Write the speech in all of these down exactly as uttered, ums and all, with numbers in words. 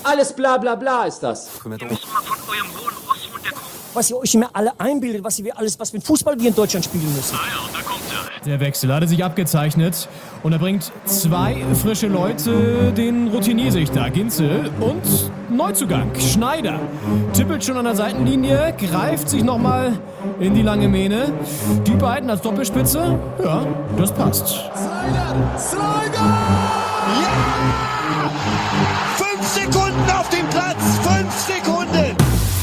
Alles bla bla bla ist das. Ihr müsst mal von eurem hohen Ross runterkommen. Was ihr euch immer alle einbildet, was ihr alles, was für ein Fußball wir in Deutschland spielen müssen. Ah ja, und da kommt er. Der Wechsel hatte sich abgezeichnet und er bringt zwei frische Leute, den Routinier-Sichter Ginzel und Neuzugang Schneider. Tippelt schon an der Seitenlinie, greift sich nochmal in die lange Mähne. Die beiden als Doppelspitze, ja, das passt. Slider! Slider! Ja! Fünf Sekunden auf dem Platz! Fünf Sekunden!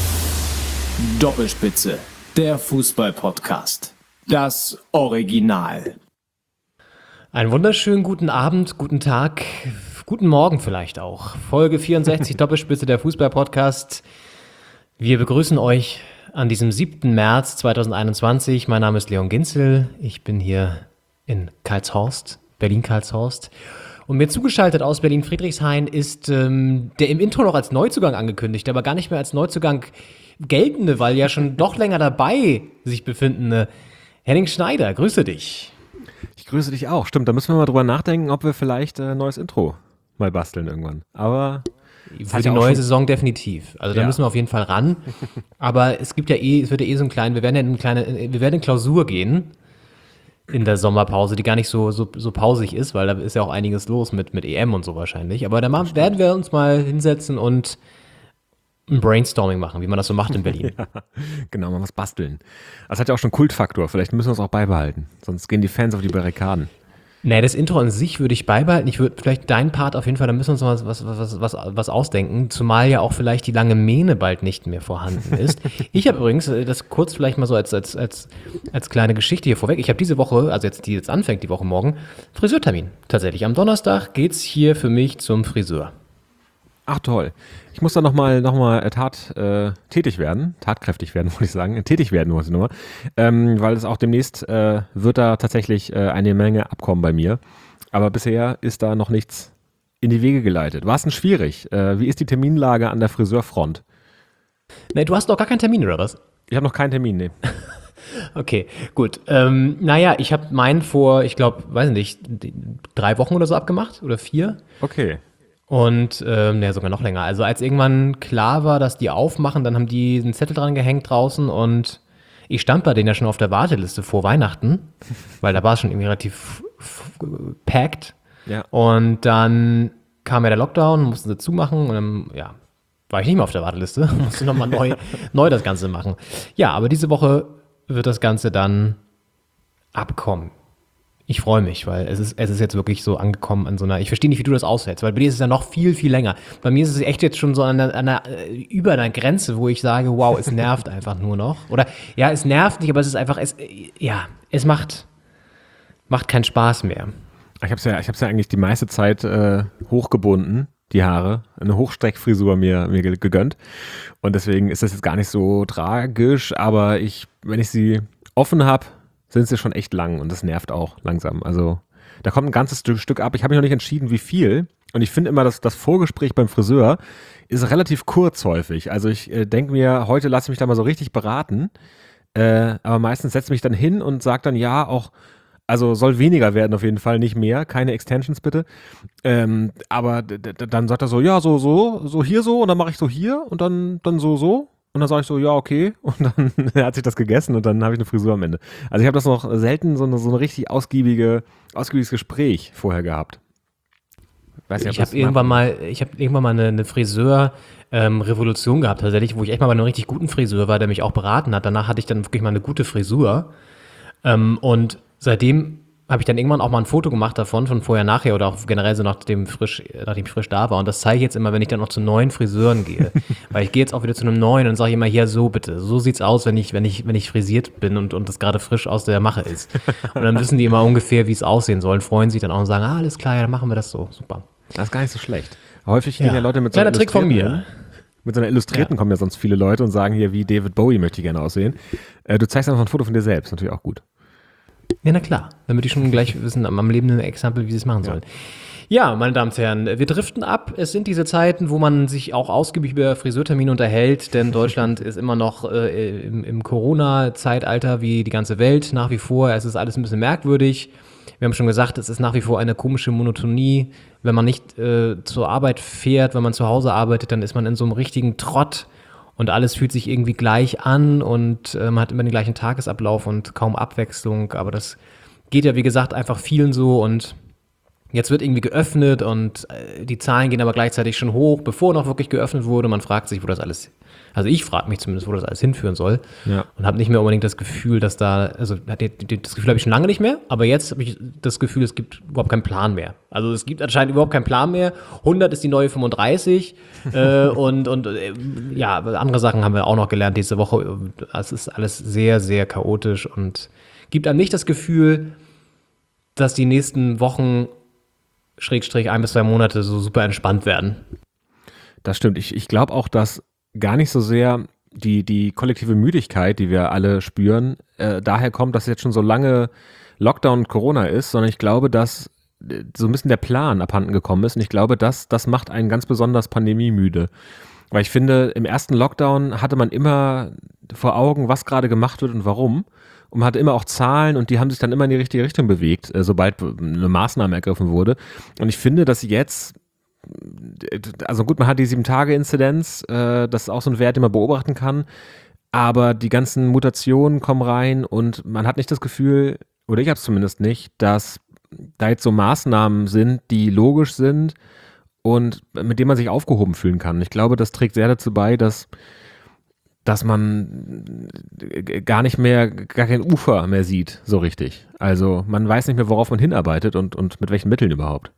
Doppelspitze, der Fußball-Podcast. Das Original. Einen wunderschönen guten Abend, guten Tag, guten Morgen vielleicht auch. Folge vierundsechzig, Doppelspitze, der Fußball-Podcast. Wir begrüßen euch an diesem siebten März zweitausendeinundzwanzig. Mein Name ist Leon Ginzel. Ich bin hier in Karlshorst, Berlin-Karlshorst. Und mir zugeschaltet aus Berlin-Friedrichshain ist ähm, der im Intro noch als Neuzugang angekündigte, aber gar nicht mehr als Neuzugang geltende, weil ja schon doch länger dabei sich befindende Henning Schneider. Grüße dich. Ich grüße dich auch. Stimmt, da müssen wir mal drüber nachdenken, ob wir vielleicht ein äh, neues Intro mal basteln irgendwann. Aber für die neue Saison definitiv. Also da Ja. müssen wir auf jeden Fall ran. Aber es gibt ja eh, es wird ja eh so ein kleinen, wir werden ja in eine kleine, wir werden in Klausur gehen in der Sommerpause, die gar nicht so, so, so pausig ist, weil da ist ja auch einiges los mit, mit E M und so wahrscheinlich. Aber da machen, werden wir uns mal hinsetzen und ein Brainstorming machen, wie man das so macht in Berlin. ja, genau, mal was basteln. Das hat ja auch schon Kultfaktor. Vielleicht müssen wir es auch beibehalten. Sonst gehen die Fans auf die Barrikaden. Nee, das Intro an sich würde ich beibehalten. Ich würde vielleicht deinen Part auf jeden Fall, da müssen wir uns noch was, was, was, was, was ausdenken, zumal ja auch vielleicht die lange Mähne bald nicht mehr vorhanden ist. Ich habe übrigens, das kurz vielleicht mal so als, als, als, als kleine Geschichte hier vorweg, ich habe diese Woche, also jetzt die jetzt anfängt, die Woche morgen, Friseurtermin. Tatsächlich, am Donnerstag geht's hier für mich zum Friseur. Ach toll. Ich muss da nochmal noch mal tat, äh, tätig werden, tatkräftig werden, wollte ich sagen. Tätig werden muss ich nochmal. Ähm, weil es auch demnächst äh, wird da tatsächlich äh, eine Menge abkommen bei mir. Aber bisher ist da noch nichts in die Wege geleitet. War es denn schwierig? Äh, wie ist die Terminlage an der Friseurfront? Nee, du hast noch gar keinen Termin, oder was? Ich habe noch keinen Termin, nee. Okay, gut. Ähm, naja, ich habe meinen vor, ich glaube, weiß nicht, drei Wochen oder so abgemacht oder vier. Okay. Und, ähm, ja, sogar noch länger. Also als irgendwann klar war, dass die aufmachen, dann haben die einen Zettel dran gehängt draußen und ich stand bei denen ja schon auf der Warteliste vor Weihnachten, weil da war es schon irgendwie relativ f- f- packed. Ja. Und dann kam ja der Lockdown, mussten sie zumachen und dann, ja, war ich nicht mehr auf der Warteliste, musste nochmal neu, neu das Ganze machen. Ja, aber diese Woche wird das Ganze dann abkommen. Ich freue mich, weil es ist, es ist jetzt wirklich so angekommen an so einer, ich verstehe nicht, wie du das aushältst, weil bei dir ist es ja noch viel, viel länger. Bei mir ist es echt jetzt schon so an der, an der, über einer Grenze, wo ich sage, wow, es nervt einfach nur noch. Oder, ja, es nervt nicht, aber es ist einfach, es, ja, es macht, macht keinen Spaß mehr. Ich habe es ja, ich hab's ja eigentlich die meiste Zeit äh, hochgebunden, die Haare, eine Hochstreckfrisur mir, mir ge- gegönnt. Und deswegen ist das jetzt gar nicht so tragisch, aber ich, wenn ich sie offen habe, sind sie schon echt lang und das nervt auch langsam. Also da kommt ein ganzes Stück, Stück ab. Ich habe mich noch nicht entschieden, wie viel. Und ich finde immer, dass das Vorgespräch beim Friseur ist relativ kurz häufig. Also ich äh, denke mir, heute lasse ich mich da mal so richtig beraten. Äh, aber meistens setze ich mich dann hin und sage dann, ja, auch, also soll weniger werden auf jeden Fall, nicht mehr. Keine Extensions bitte. Ähm, aber d- d- dann sagt er so, ja, so, so, so hier so und dann mache ich so hier und dann, dann so, so. Und dann sage ich so, ja, okay. Und dann hat sich das gegessen und dann habe ich eine Frisur am Ende. Also ich habe das noch selten so eine, so eine richtig ausgiebige, ausgiebiges Gespräch vorher gehabt. Weiß nicht, ob Ich das habe irgendwann mal, ich habe irgendwann mal eine, eine Friseur-Revolution ähm, gehabt, tatsächlich, wo ich echt mal bei einem richtig guten Friseur war, der mich auch beraten hat. Danach hatte ich dann wirklich mal eine gute Frisur. Ähm, und seitdem habe ich dann irgendwann auch mal ein Foto gemacht davon, von vorher, nachher oder auch generell so nachdem, frisch, nachdem ich frisch da war. Und das zeige ich jetzt immer, wenn ich dann noch zu neuen Friseuren gehe. Weil ich gehe jetzt auch wieder zu einem neuen und sage immer, hier, so bitte, so sieht's aus, wenn ich, wenn ich, wenn ich frisiert bin und, und das gerade frisch aus der Mache ist. Und dann wissen die immer ungefähr, wie es aussehen soll, freuen sich dann auch und sagen, ah, alles klar, ja, dann machen wir das so, super. Das ist gar nicht so schlecht. Häufig gehen ja, Ja. Leute mit so Kleiner einer Trick von Illustrierten- mir. Mit so einer Illustrierten Ja. kommen ja sonst viele Leute und sagen hier, wie David Bowie möchte ich gerne aussehen. Äh, du zeigst einfach ein Foto von dir selbst, natürlich auch gut. Ja, na klar. Damit die schon gleich wissen, am am lebenden Exempel, wie sie es machen sollen. Ja, meine Damen und Herren, wir driften ab. Es sind diese Zeiten, wo man sich auch ausgiebig über Friseurtermine unterhält, denn Deutschland ist immer noch äh, im, im Corona-Zeitalter wie die ganze Welt nach wie vor. Es ist alles ein bisschen merkwürdig. Wir haben schon gesagt, es ist nach wie vor eine komische Monotonie. Wenn man nicht äh, zur Arbeit fährt, wenn man zu Hause arbeitet, dann ist man in so einem richtigen Trott und alles fühlt sich irgendwie gleich an und äh, man hat immer den gleichen Tagesablauf und kaum Abwechslung. Aber das geht ja, wie gesagt, einfach vielen so und jetzt wird irgendwie geöffnet und äh, die Zahlen gehen aber gleichzeitig schon hoch, bevor noch wirklich geöffnet wurde. Man fragt sich, wo das alles, also ich frage mich zumindest, wo das alles hinführen soll. Ja. Und habe nicht mehr unbedingt das Gefühl, dass da, also das Gefühl habe ich schon lange nicht mehr, aber jetzt habe ich das Gefühl, es gibt überhaupt keinen Plan mehr. Also es gibt anscheinend überhaupt keinen Plan mehr. hundert ist die neue fünfunddreißig äh, und, und äh, ja, andere Sachen haben wir auch noch gelernt diese Woche. Es ist alles sehr, sehr chaotisch und gibt einem nicht das Gefühl, dass die nächsten Wochen Schrägstrich ein bis zwei Monate so super entspannt werden. Das stimmt. Ich, ich glaube auch, dass gar nicht so sehr die, die kollektive Müdigkeit, die wir alle spüren, äh, daher kommt, dass jetzt schon so lange Lockdown und Corona ist, sondern ich glaube, dass so ein bisschen der Plan abhanden gekommen ist und ich glaube, dass das macht einen ganz besonders pandemiemüde. Weil ich finde, im ersten Lockdown hatte man immer vor Augen, was gerade gemacht wird und warum. Und man hatte immer auch Zahlen und die haben sich dann immer in die richtige Richtung bewegt, äh, sobald eine Maßnahme ergriffen wurde. Und ich finde, dass jetzt, also gut, man hat die sieben-Tage-Inzidenz, äh, das ist auch so ein Wert, den man beobachten kann, aber die ganzen Mutationen kommen rein und man hat nicht das Gefühl, oder ich habe es zumindest nicht, dass da jetzt so Maßnahmen sind, die logisch sind und mit denen man sich aufgehoben fühlen kann. Ich glaube, das trägt sehr dazu bei, dass dass man gar nicht mehr, gar kein Ufer mehr sieht, so richtig. Also man weiß nicht mehr, worauf man hinarbeitet und, und mit welchen Mitteln überhaupt.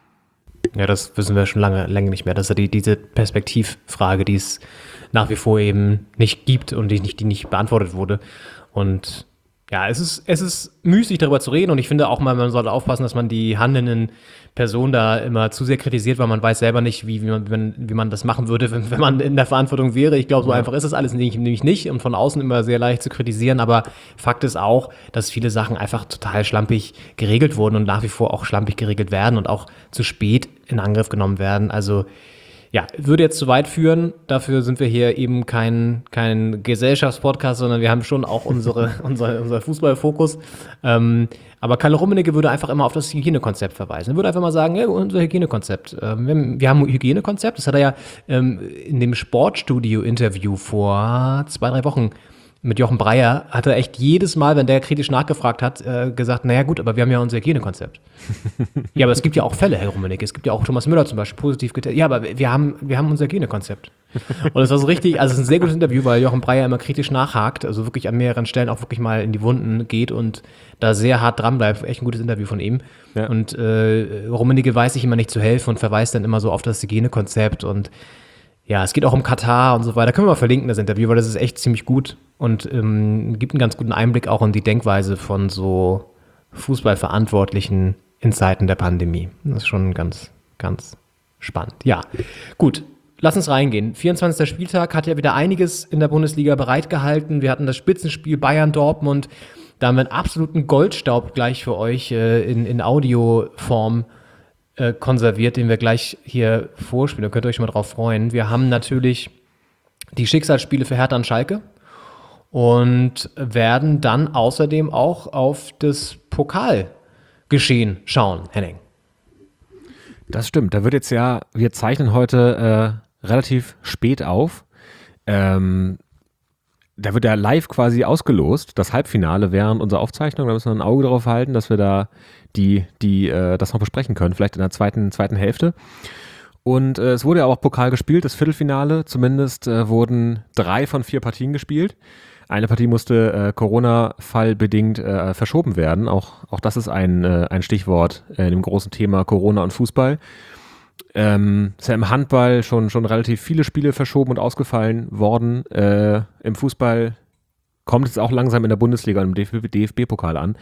Ja, das wissen wir schon lange, lange nicht mehr. Das ist ja die, diese Perspektivfrage, die es nach wie vor eben nicht gibt und die nicht, die nicht beantwortet wurde. Und ja, es ist, es ist müßig, darüber zu reden und ich finde auch mal, man sollte aufpassen, dass man die handelnden Personen da immer zu sehr kritisiert, weil man weiß selber nicht, wie, wie, man, wie, man, wie man das machen würde, wenn, wenn man in der Verantwortung wäre. Ich glaube, so ja. einfach ist das alles nämlich nicht und von außen immer sehr leicht zu kritisieren, aber Fakt ist auch, dass viele Sachen einfach total schlampig geregelt wurden und nach wie vor auch schlampig geregelt werden und auch zu spät in Angriff genommen werden. Also ja, würde jetzt zu weit führen. Dafür sind wir hier eben kein, kein Gesellschaftspodcast, sondern wir haben schon auch unsere, unser, unser Fußballfokus. Ähm, aber Kalle Rummenigge würde einfach immer auf das Hygienekonzept verweisen. Er würde einfach mal sagen, ja, unser Hygienekonzept. Ähm, wir, haben, wir haben ein Hygienekonzept. Das hat er ja ähm, in dem Sportstudio-Interview vor zwei, drei Wochen mit Jochen Breyer, hat er echt jedes Mal, wenn der kritisch nachgefragt hat, äh, gesagt, naja gut, aber wir haben ja unser Hygienekonzept. Ja, aber es gibt ja auch Fälle, Herr Rummenigge. Es gibt ja auch Thomas Müller zum Beispiel, positiv getestet. Ja, aber wir haben, wir haben unser Hygienekonzept. Und es war so richtig, also es ist ein sehr gutes Interview, weil Jochen Breyer immer kritisch nachhakt, also wirklich an mehreren Stellen auch wirklich mal in die Wunden geht und da sehr hart dran bleibt. Echt ein gutes Interview von ihm. Ja. Und äh, Rummenigge weiß sich immer nicht zu helfen und verweist dann immer so auf das Hygienekonzept und ja, es geht auch um Katar und so weiter. Können wir mal verlinken, das Interview, weil das ist echt ziemlich gut und ähm, gibt einen ganz guten Einblick auch in die Denkweise von so Fußballverantwortlichen in Zeiten der Pandemie. Das ist schon ganz, ganz spannend. Ja, gut, lass uns reingehen. vierundzwanzigster Spieltag hat ja wieder einiges in der Bundesliga bereitgehalten. Wir hatten das Spitzenspiel Bayern-Dortmund. Da haben wir einen absoluten Goldstaub gleich für euch äh, in, in Audioform äh, konserviert, den wir gleich hier vorspielen. Da könnt ihr euch schon mal drauf freuen. Wir haben natürlich die Schicksalsspiele für Hertha und Schalke und werden dann außerdem auch auf das Pokalgeschehen schauen, Henning. Das stimmt. Da wird jetzt ja, wir zeichnen heute äh, relativ spät auf. Ähm, da wird ja live quasi ausgelost, das Halbfinale während unserer Aufzeichnung. Da müssen wir ein Auge drauf halten, dass wir da die, die äh, das noch besprechen können, vielleicht in der zweiten, zweiten Hälfte. Und äh, es wurde ja auch Pokal gespielt, das Viertelfinale. Zumindest äh, wurden drei von vier Partien gespielt. Eine Partie musste äh, Corona-Fall-bedingt äh, verschoben werden. Auch, auch das ist ein, äh, ein Stichwort äh, in dem großen Thema Corona und Fußball. Ähm, ist ja im Handball schon, schon relativ viele Spiele verschoben und ausgefallen worden. Äh, Im Fußball kommt es auch langsam in der Bundesliga und im D F B-Pokal an.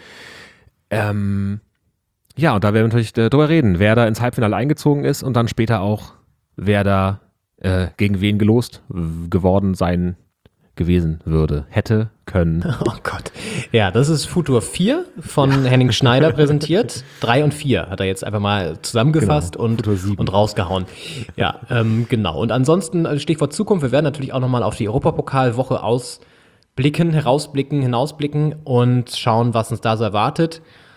Ähm, ja, und da werden wir natürlich äh, drüber reden, wer da ins Halbfinale eingezogen ist und dann später auch, wer da äh, gegen wen gelost w- geworden sein gewesen würde, hätte, können. Oh Gott. Ja, das ist Futur vier von Henning Schneider präsentiert. drei und vier hat er jetzt einfach mal zusammengefasst genau. und, und rausgehauen. Ja, ähm, genau. Und ansonsten Stichwort Zukunft. Wir werden natürlich auch nochmal auf die Europapokalwoche ausblicken, herausblicken, hinausblicken und schauen, was uns da so erwartet.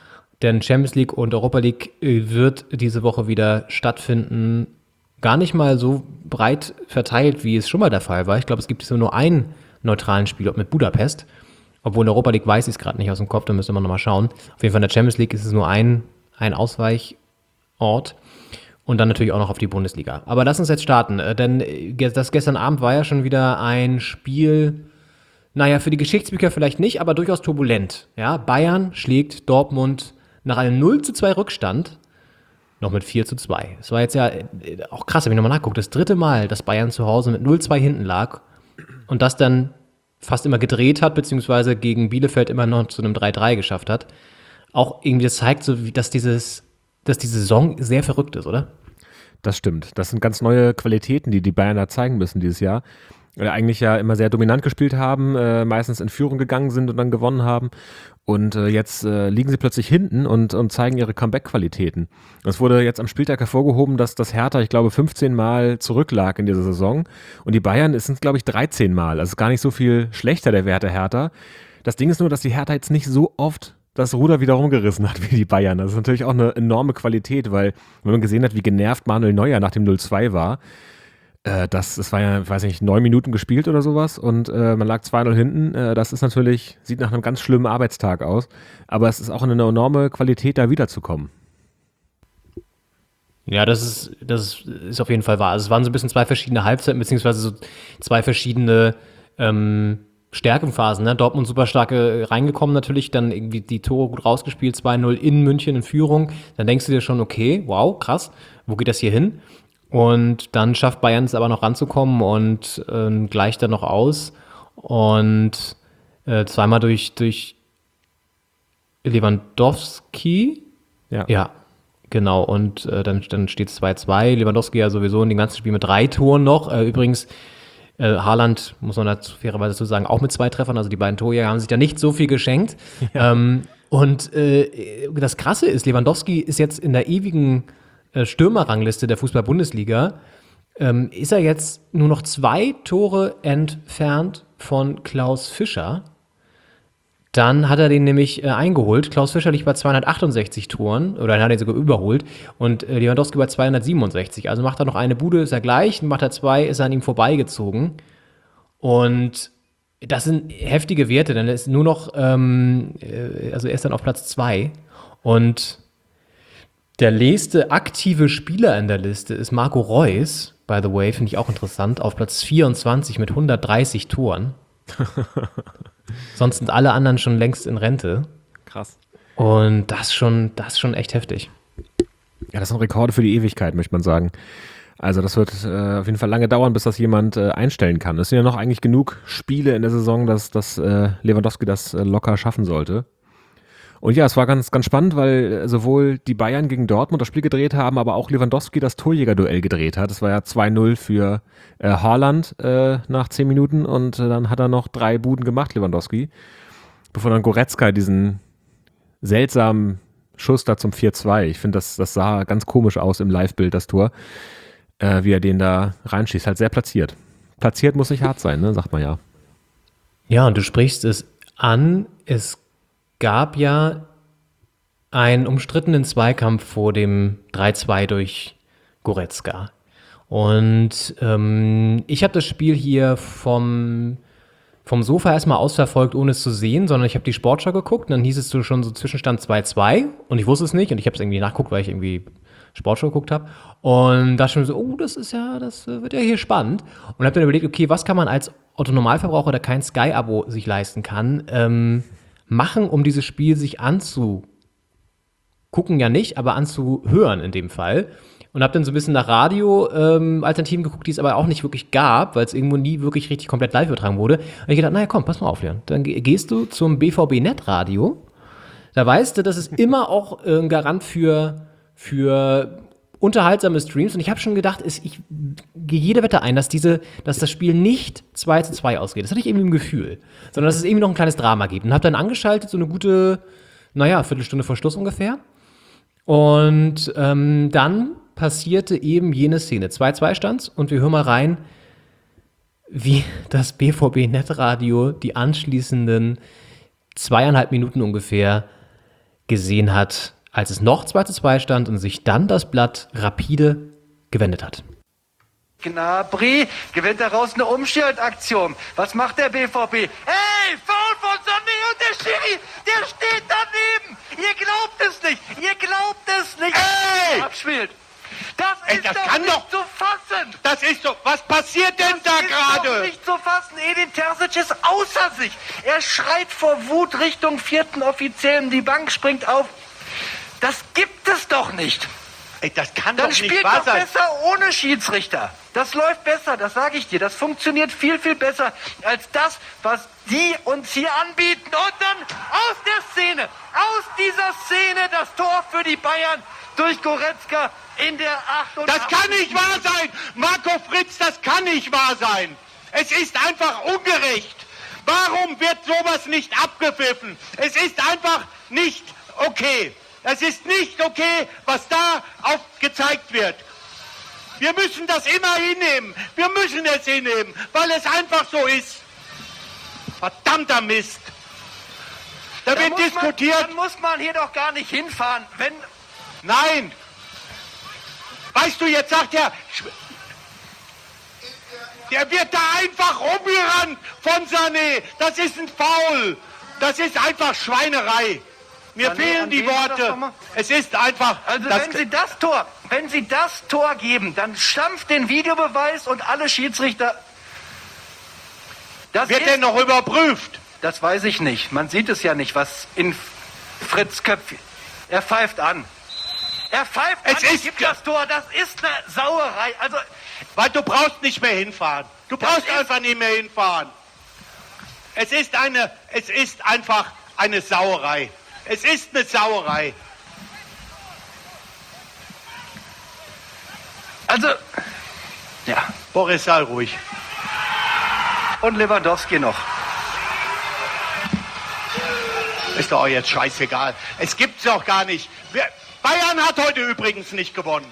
denn Champions League und Europa League äh, wird diese Woche wieder stattfinden. Gar nicht mal so breit verteilt, wie es schon mal der Fall war. Ich glaube, es gibt nur einen neutralen Spielort mit Budapest. Obwohl in der Europa League weiß ich es gerade nicht aus dem Kopf, da müssen wir nochmal schauen. Auf jeden Fall in der Champions League ist es nur ein, ein Ausweichort. Und dann natürlich auch noch auf die Bundesliga. Aber lass uns jetzt starten, äh, denn äh, das gestern Abend war ja schon wieder ein Spiel, naja, für die Geschichtsbücher vielleicht nicht, aber durchaus turbulent. Ja, Bayern schlägt Dortmund nach einem null zu zwei Rückstand noch mit vier zu zwei. Es war jetzt ja äh, auch krass, habe ich nochmal nachgeguckt, das dritte Mal, dass Bayern zu Hause mit null zu zwei hinten lag und das dann fast immer gedreht hat, beziehungsweise gegen Bielefeld immer noch zu einem drei drei geschafft hat. Auch irgendwie, das zeigt so, wie, dass dieses dass die Saison sehr verrückt ist, oder? Das stimmt. Das sind ganz neue Qualitäten, die die Bayern da zeigen müssen dieses Jahr. Oder eigentlich ja immer sehr dominant gespielt haben, äh, meistens in Führung gegangen sind und dann gewonnen haben. Und äh, jetzt äh, liegen sie plötzlich hinten und, und zeigen ihre Comeback-Qualitäten. Es wurde jetzt am Spieltag hervorgehoben, dass das Hertha, ich glaube, fünfzehn Mal zurücklag in dieser Saison. Und die Bayern sind, glaube ich, dreizehn Mal. Also gar nicht so viel schlechter der Wert der Hertha. Das Ding ist nur, dass die Hertha jetzt nicht so oft das Ruder wieder rumgerissen hat wie die Bayern. Das ist natürlich auch eine enorme Qualität, weil wenn man gesehen hat, wie genervt Manuel Neuer nach dem null zwei war, äh, das, das war ja, ich weiß nicht, neun Minuten gespielt oder sowas und äh, man lag zwei null hinten. Äh, das ist natürlich, sieht nach einem ganz schlimmen Arbeitstag aus, aber es ist auch eine enorme Qualität, da wiederzukommen. Ja, das ist, das ist auf jeden Fall wahr. Also es waren so ein bisschen zwei verschiedene Halbzeiten, beziehungsweise so zwei verschiedene ähm, Stärkenphasen, ne? Dortmund super stark äh, reingekommen natürlich, dann irgendwie die Tore gut rausgespielt, zwei null in München in Führung. Dann denkst du dir schon, okay, wow, krass, wo geht das hier hin? Und dann schafft Bayern es aber noch ranzukommen und äh, gleicht dann noch aus. Und äh, zweimal durch, durch Lewandowski. Ja. Ja, genau. Und äh, dann, dann steht es zwei zwei. Lewandowski ja sowieso in dem ganzen Spiel mit drei Toren noch. Äh, übrigens, Äh, Haaland, muss man dazu fairerweise dazu sagen, auch mit zwei Treffern, also die beiden Torjäger haben sich da nicht so viel geschenkt. Ja. Ähm, und äh, das Krasse ist, Lewandowski ist jetzt in der ewigen äh, Stürmerrangliste der Fußball-Bundesliga, ähm, ist er jetzt nur noch zwei Tore entfernt von Klaus Fischer. Dann hat er den nämlich äh, eingeholt. Klaus Fischer liegt bei zweihundertachtundsechzig Toren, oder er hat ihn sogar überholt. Und äh, Lewandowski bei zweihundertsiebenundsechzig. Also macht er noch eine Bude, ist er gleich. Macht er zwei, ist er an ihm vorbeigezogen. Und das sind heftige Werte, denn er ist nur noch, ähm, äh, also er ist dann auf Platz zwei. Und der nächste aktive Spieler in der Liste ist Marco Reus. By the way, finde ich auch interessant. Auf Platz vierundzwanzig mit hundertdreißig Toren. Sonst sind alle anderen schon längst in Rente. Krass. Und das schon, das schon echt heftig. Ja, das sind Rekorde für die Ewigkeit, möchte man sagen. Also das wird äh, auf jeden Fall lange dauern, bis das jemand äh, einstellen kann. Es sind ja noch eigentlich genug Spiele in der Saison, dass, dass äh, Lewandowski das äh, locker schaffen sollte. Und ja, es war ganz, ganz spannend, weil sowohl die Bayern gegen Dortmund das Spiel gedreht haben, aber auch Lewandowski das Torjägerduell gedreht hat. Es war ja zwei null für äh, Haaland äh, nach zehn Minuten und äh, dann hat er noch drei Buden gemacht, Lewandowski, bevor dann Goretzka diesen seltsamen Schuss da zum vier zwei, ich finde, das, das sah ganz komisch aus im Live-Bild, das Tor, äh, wie er den da reinschießt, halt sehr platziert. Platziert muss nicht hart sein, ne, sagt man ja. Ja, und du sprichst es an, es gab ja einen umstrittenen Zweikampf vor dem drei zwei durch Goretzka. Und ähm, ich habe das Spiel hier vom, vom Sofa erstmal ausverfolgt, ohne es zu sehen, sondern ich habe die Sportschau geguckt und dann hieß es so schon so Zwischenstand zwei zwei und ich wusste es nicht und ich habe es irgendwie nachgeguckt, weil ich irgendwie Sportschau geguckt habe und da schon so, oh, das ist ja, das wird ja hier spannend und habe dann überlegt, okay, was kann man als Otto-Normalverbraucher, der kein Sky-Abo sich leisten kann, ähm, machen, um dieses Spiel sich anzugucken, ja nicht, aber anzuhören in dem Fall. Und habe dann so ein bisschen nach Radio-Alternativen ähm, geguckt, die es aber auch nicht wirklich gab, weil es irgendwo nie wirklich richtig komplett live übertragen wurde. Und ich gedacht, naja, komm, pass mal auf, Leon. Dann ge- gehst du zum B V B-Net-Radio. Da weißt du, das ist immer auch äh, ein Garant für, für unterhaltsame Streams. Und ich habe schon gedacht, ist, ich gehe jede Wette ein, dass, diese, dass das Spiel nicht zwei zu zwei ausgeht. Das hatte ich irgendwie im Gefühl. Sondern dass es irgendwie noch ein kleines Drama gibt. Und habe dann angeschaltet, so eine gute, naja, Viertelstunde vor Schluss ungefähr. Und ähm, dann passierte eben jene Szene. zwei zwei stand's und wir hören mal rein, wie das B V B-Netradio die anschließenden zweieinhalb Minuten ungefähr gesehen hat, als es noch zwei zu zwei stand und sich dann das Blatt rapide gewendet hat. Gnabry gewinnt daraus eine Umschaltaktion. Was macht der B V B? Hey, Foul von Sané und der Schiri, der steht daneben. Ihr glaubt es nicht, ihr glaubt es nicht. Ey! Abspielt. Das Ey, ist das doch kann nicht doch- zu fassen. Das ist doch, was passiert denn Das da ist doch gerade? nicht zu fassen. Edin Terzic ist außer sich. Er schreit vor Wut Richtung vierten Offiziellen. Die Bank springt auf. Das gibt es doch nicht. Ey, das kann Dann doch nicht spielt wahr doch sein. besser ohne Schiedsrichter. Das läuft besser, das sage ich dir. Das funktioniert viel, viel besser als das, was die uns hier anbieten. Und dann aus der Szene, aus dieser Szene das Tor für die Bayern durch Goretzka in der achtundachtzigsten Das kann nicht wahr sein. Marco Fritz, das kann nicht wahr sein. Es ist einfach ungerecht. Warum wird sowas nicht abgepfiffen? Es ist einfach nicht okay. Es ist nicht okay, was da aufgezeigt wird. Wir müssen das immer hinnehmen. Wir müssen es hinnehmen, weil es einfach so ist. Verdammter Mist. Da, Da wird muss diskutiert. Man, dann muss man hier doch gar nicht hinfahren. Wenn Nein. Weißt du, jetzt sagt er, der wird da einfach rumgerannt von Sané. Das ist ein Foul. Das ist einfach Schweinerei. Mir Sané, fehlen an die wen ist das Worte. nochmal? Es ist einfach. Also das, wenn Sie das Tor, wenn Sie das Tor geben, dann stampft den Videobeweis und alle Schiedsrichter. Das wird ist, denn noch überprüft? Das weiß ich nicht. Man sieht es ja nicht, was in Fritz Köpf. Er pfeift an. Er pfeift Es an und ist gibt ge- das Tor. Das ist eine Sauerei. Also Weil du brauchst nicht mehr hinfahren. Du Das brauchst ist- einfach nicht mehr hinfahren. Es ist eine, es ist einfach eine Sauerei. Es ist eine Sauerei. Also, ja. Boris, sei ruhig. Und Lewandowski noch. Ist doch jetzt scheißegal. Es gibt's doch gar nicht. Wir, Bayern hat heute übrigens nicht gewonnen.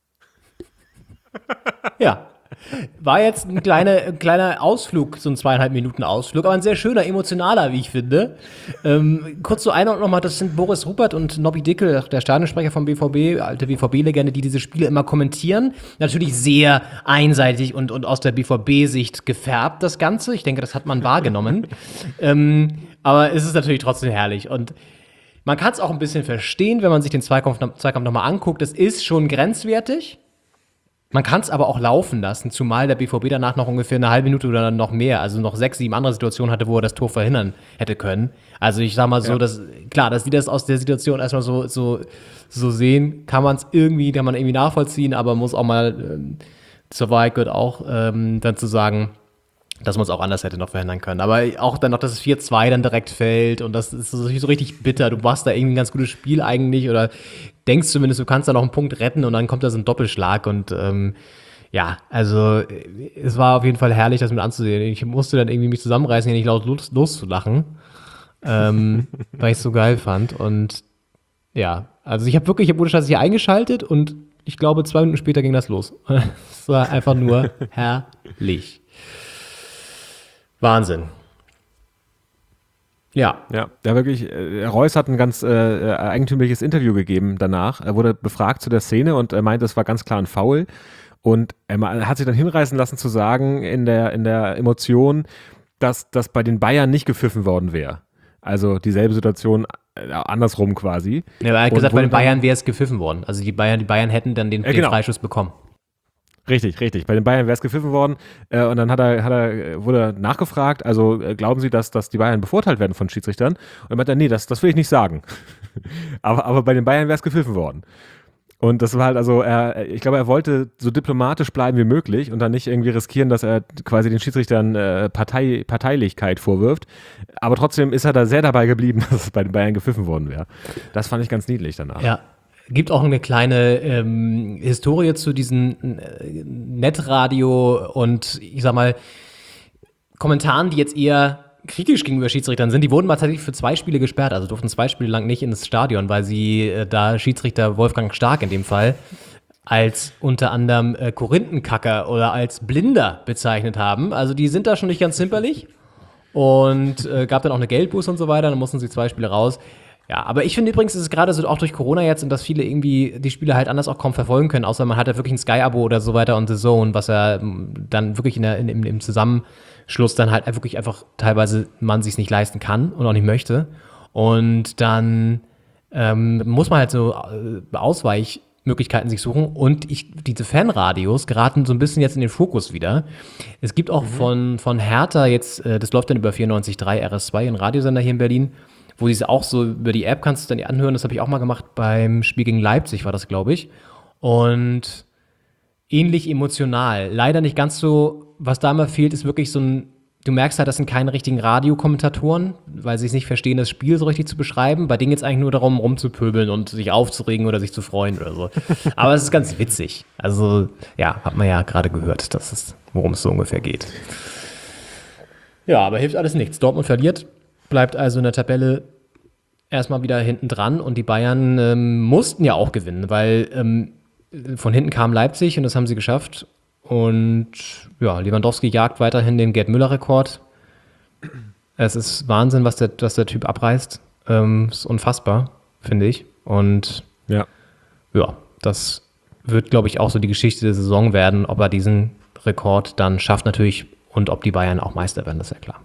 Ja, war jetzt ein, kleine, ein kleiner Ausflug, so ein zweieinhalb Minuten Ausflug, aber ein sehr schöner, emotionaler, wie ich finde. Ähm, kurz zur Einordnung nochmal, das sind Boris Ruppert und Nobby Dickel, der Stadionsprecher vom B V B, alte B V B-Legende, die diese Spiele immer kommentieren. Natürlich sehr einseitig und, und aus der B V B-Sicht gefärbt, das Ganze. Ich denke, das hat man wahrgenommen. ähm, aber es ist natürlich trotzdem herrlich und man kann es auch ein bisschen verstehen, wenn man sich den Zweikampf, Zweikampf nochmal anguckt. Es ist schon grenzwertig. Man kann es aber auch laufen lassen, zumal der B V B danach noch ungefähr eine halbe Minute oder noch mehr, also noch sechs, sieben andere Situationen hatte, wo er das Tor verhindern hätte können. Also ich sag mal so, Ja. dass klar, dass die das aus der Situation erstmal so, so, so sehen, kann man es irgendwie, kann man irgendwie nachvollziehen, aber muss auch mal ähm, zur Wahrheit gehört auch ähm, dann zu sagen, dass man es auch anders hätte noch verhindern können. Aber auch dann noch, dass es vier zwei dann direkt fällt und das ist so, so richtig bitter. Du machst da irgendwie ein ganz gutes Spiel eigentlich oder denkst zumindest, du kannst da noch einen Punkt retten und dann kommt da so ein Doppelschlag und ähm, ja, also äh, es war auf jeden Fall herrlich, das mit anzusehen. Ich musste dann irgendwie mich zusammenreißen, hier nicht laut los, loszulachen, ähm, weil ich es so geil fand und ja, also ich habe wirklich, ich wurde hier eingeschaltet und ich glaube, zwei Minuten später ging das los. Es war einfach nur herrlich. Wahnsinn. Ja. Ja, ja wirklich, äh, Reus hat ein ganz äh, eigentümliches Interview gegeben danach. Er wurde befragt zu der Szene und er meinte, es war ganz klar ein Foul. Und er ma- hat sich dann hinreißen lassen zu sagen in der, in der Emotion, dass das bei den Bayern nicht gepfiffen worden wäre. Also dieselbe Situation äh, andersrum quasi. Ja, aber er hat Und gesagt, bei wurde den Bayern wäre es gepfiffen worden. Also die Bayern, die Bayern hätten dann den, Ja, genau. den Freischuss bekommen. Richtig, richtig. Bei den Bayern wäre es gepfiffen worden. Äh, und dann hat er, hat er, äh, wurde er nachgefragt, also äh, glauben Sie, dass, dass die Bayern bevorteilt werden von Schiedsrichtern? Und er meinte, nee, das, das will ich nicht sagen. aber, aber bei den Bayern wäre es gepfiffen worden. Und das war halt also, er, ich glaube, er wollte so diplomatisch bleiben wie möglich und dann nicht irgendwie riskieren, dass er quasi den Schiedsrichtern äh, Partei, Parteilichkeit vorwirft. Aber trotzdem ist er da sehr dabei geblieben, dass es bei den Bayern gepfiffen worden wäre. Das fand ich ganz niedlich danach. Ja. Gibt auch eine kleine ähm, Historie zu diesen äh, Netradio und ich sag mal Kommentaren, die jetzt eher kritisch gegenüber Schiedsrichtern sind. Die wurden mal tatsächlich für zwei Spiele gesperrt, also durften zwei Spiele lang nicht ins Stadion, weil sie äh, da Schiedsrichter Wolfgang Stark in dem Fall als unter anderem äh, Korinthenkacker oder als Blinder bezeichnet haben. Also die sind da schon nicht ganz zimperlich und äh, gab dann auch eine Geldbuße und so weiter, dann mussten sie zwei Spiele raus. Ja, aber ich finde übrigens, ist es gerade so auch durch Corona jetzt und dass viele irgendwie die Spiele halt anders auch kaum verfolgen können, außer man hat ja wirklich ein Sky-Abo oder so weiter und The Zone, was ja dann wirklich in der, in, im, im Zusammenschluss dann halt wirklich einfach teilweise man sich nicht leisten kann und auch nicht möchte. Und dann ähm, muss man halt so äh, Ausweichmöglichkeiten sich suchen und ich, diese Fanradios geraten so ein bisschen jetzt in den Fokus wieder. Es gibt auch mhm. von, von Hertha jetzt, äh, das läuft dann über vierundneunzig Komma drei R S zwei, ein Radiosender hier in Berlin, wo sie es auch so über die App kannst du dann anhören. Das habe ich auch mal gemacht beim Spiel gegen Leipzig, war das, glaube ich. Und ähnlich emotional. Leider nicht ganz so, was da immer fehlt, ist wirklich so ein, du merkst halt, das sind keine richtigen Radiokommentatoren, weil sie es nicht verstehen, das Spiel so richtig zu beschreiben. Bei denen geht es eigentlich nur darum, rumzupöbeln und sich aufzuregen oder sich zu freuen oder so. Aber es ist ganz witzig. Also, ja, hat man ja gerade gehört, dass es, worum es so ungefähr geht. Ja, aber hilft alles nichts. Dortmund verliert. Bleibt also in der Tabelle erstmal wieder hinten dran und die Bayern ähm, mussten ja auch gewinnen, weil ähm, von hinten kam Leipzig und das haben sie geschafft und ja, Lewandowski jagt weiterhin den Gerd-Müller-Rekord. Es ist Wahnsinn, was der, was der Typ abreißt. Ähm, ist unfassbar, finde ich. Und ja, ja, das wird, glaube ich, auch so die Geschichte der Saison werden, ob er diesen Rekord dann schafft natürlich und ob die Bayern auch Meister werden, das ist ja klar.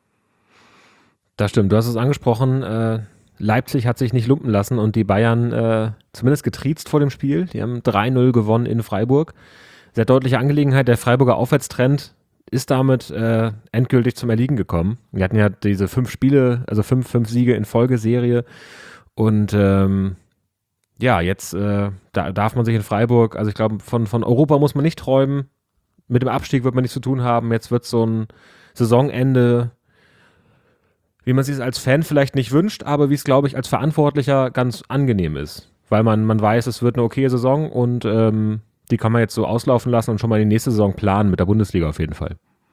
Das stimmt, du hast es angesprochen, äh, Leipzig hat sich nicht lumpen lassen und die Bayern äh, zumindest getriezt vor dem Spiel. Die haben drei null gewonnen in Freiburg. Sehr deutliche Angelegenheit, der Freiburger Aufwärtstrend ist damit äh, endgültig zum Erliegen gekommen. Wir hatten ja diese fünf Spiele, also fünf, fünf Siege in Folgeserie und ähm, ja, jetzt äh, da darf man sich in Freiburg, also ich glaube, von, von Europa muss man nicht träumen, mit dem Abstieg wird man nichts zu tun haben, jetzt wird so ein Saisonende, wie man sich es als Fan vielleicht nicht wünscht, aber wie es, glaube ich, als Verantwortlicher ganz angenehm ist. Weil man, man weiß, es wird eine okaye Saison und ähm, die kann man jetzt so auslaufen lassen und schon mal die nächste Saison planen mit der Bundesliga auf jeden Fall.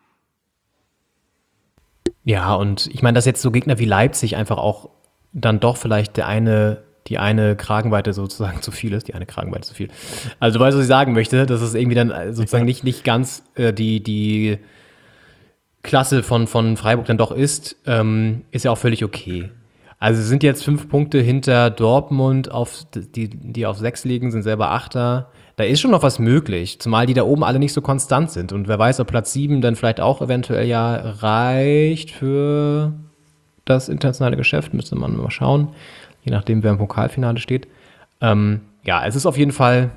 Ja, und ich meine, dass jetzt so Gegner wie Leipzig einfach auch dann doch vielleicht der eine, die eine Kragenweite sozusagen zu viel ist, die eine Kragenweite zu viel. Also, du weißt, was ich sagen möchte, dass es irgendwie dann sozusagen nicht, nicht ganz äh, die, die Klasse von, von Freiburg dann doch ist, ähm, ist ja auch völlig okay. Also sind jetzt fünf Punkte hinter Dortmund, auf die, die auf sechs liegen, sind selber Achter. Da ist schon noch was möglich, zumal die da oben alle nicht so konstant sind. Und wer weiß, ob Platz sieben dann vielleicht auch eventuell ja reicht für das internationale Geschäft, müsste man mal schauen, je nachdem, wer im Pokalfinale steht. Ähm, ja, es ist auf jeden Fall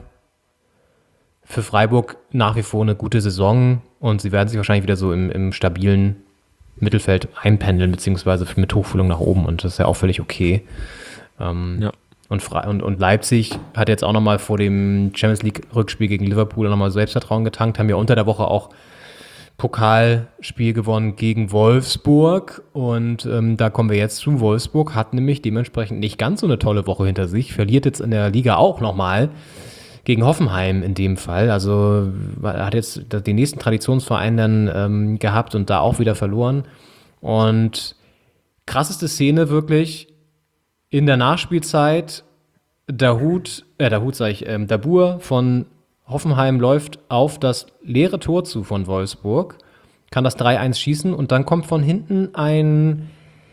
für Freiburg nach wie vor eine gute Saison und sie werden sich wahrscheinlich wieder so im, im stabilen Mittelfeld einpendeln, beziehungsweise mit Hochfühlung nach oben und das ist ja auch völlig okay. Ähm, ja. und, Fre- und, und Leipzig hat jetzt auch nochmal vor dem Champions League-Rückspiel gegen Liverpool nochmal Selbstvertrauen getankt, haben ja unter der Woche auch Pokalspiel gewonnen gegen Wolfsburg und ähm, da kommen wir jetzt zu. Wolfsburg hat nämlich dementsprechend nicht ganz so eine tolle Woche hinter sich, verliert jetzt in der Liga auch nochmal gegen Hoffenheim in dem Fall, also hat jetzt den nächsten Traditionsverein dann ähm, gehabt und da auch wieder verloren und krasseste Szene wirklich in der Nachspielzeit, Dahoud, äh Dahoud sag ich, ähm, Dabur von Hoffenheim läuft auf das leere Tor zu von Wolfsburg, kann das drei eins schießen und dann kommt von hinten ein,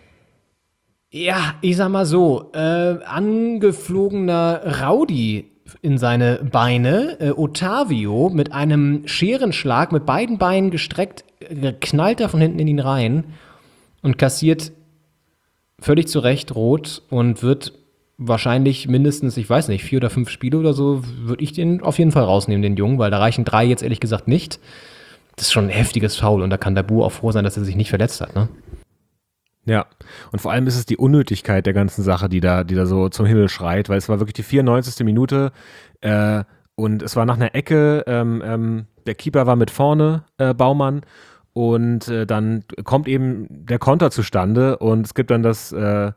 ja, ich sag mal so, äh, angeflogener Rowdy in seine Beine. Äh, Otavio mit einem Scherenschlag mit beiden Beinen gestreckt, äh, knallt er von hinten in ihn rein und kassiert völlig zu Recht rot und wird wahrscheinlich mindestens, ich weiß nicht, vier oder fünf Spiele oder so, würde ich den auf jeden Fall rausnehmen, den Jungen, weil da reichen drei jetzt ehrlich gesagt nicht. Das ist schon ein heftiges Foul und da kann Dabu auch froh sein, dass er sich nicht verletzt hat, ne? Ja, und vor allem ist es die Unnötigkeit der ganzen Sache, die da, die da so zum Himmel schreit, weil es war wirklich die vierundneunzigste Minute äh, und es war nach einer Ecke, ähm, ähm, der Keeper war mit vorne, äh, Baumann, und äh, dann kommt eben der Konter zustande und es gibt dann das, äh,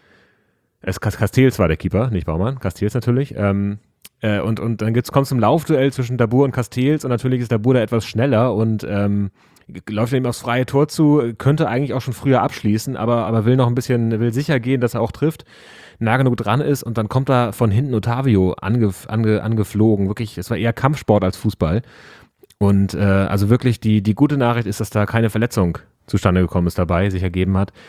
es Castells war der Keeper, nicht Baumann, Castells natürlich, ähm, äh, und, und dann kommt es zum Laufduell zwischen Dabur und Castells und natürlich ist Dabur da etwas schneller und ähm, läuft ihm aufs freie Tor zu, könnte eigentlich auch schon früher abschließen, aber, aber will noch ein bisschen, will sicher gehen, dass er auch trifft, nah genug dran ist und dann kommt da von hinten Otavio ange, ange, angeflogen, wirklich, es war eher Kampfsport als Fußball und äh, also wirklich die, die gute Nachricht ist, dass da keine Verletzung zustande gekommen ist dabei, sich ergeben hat.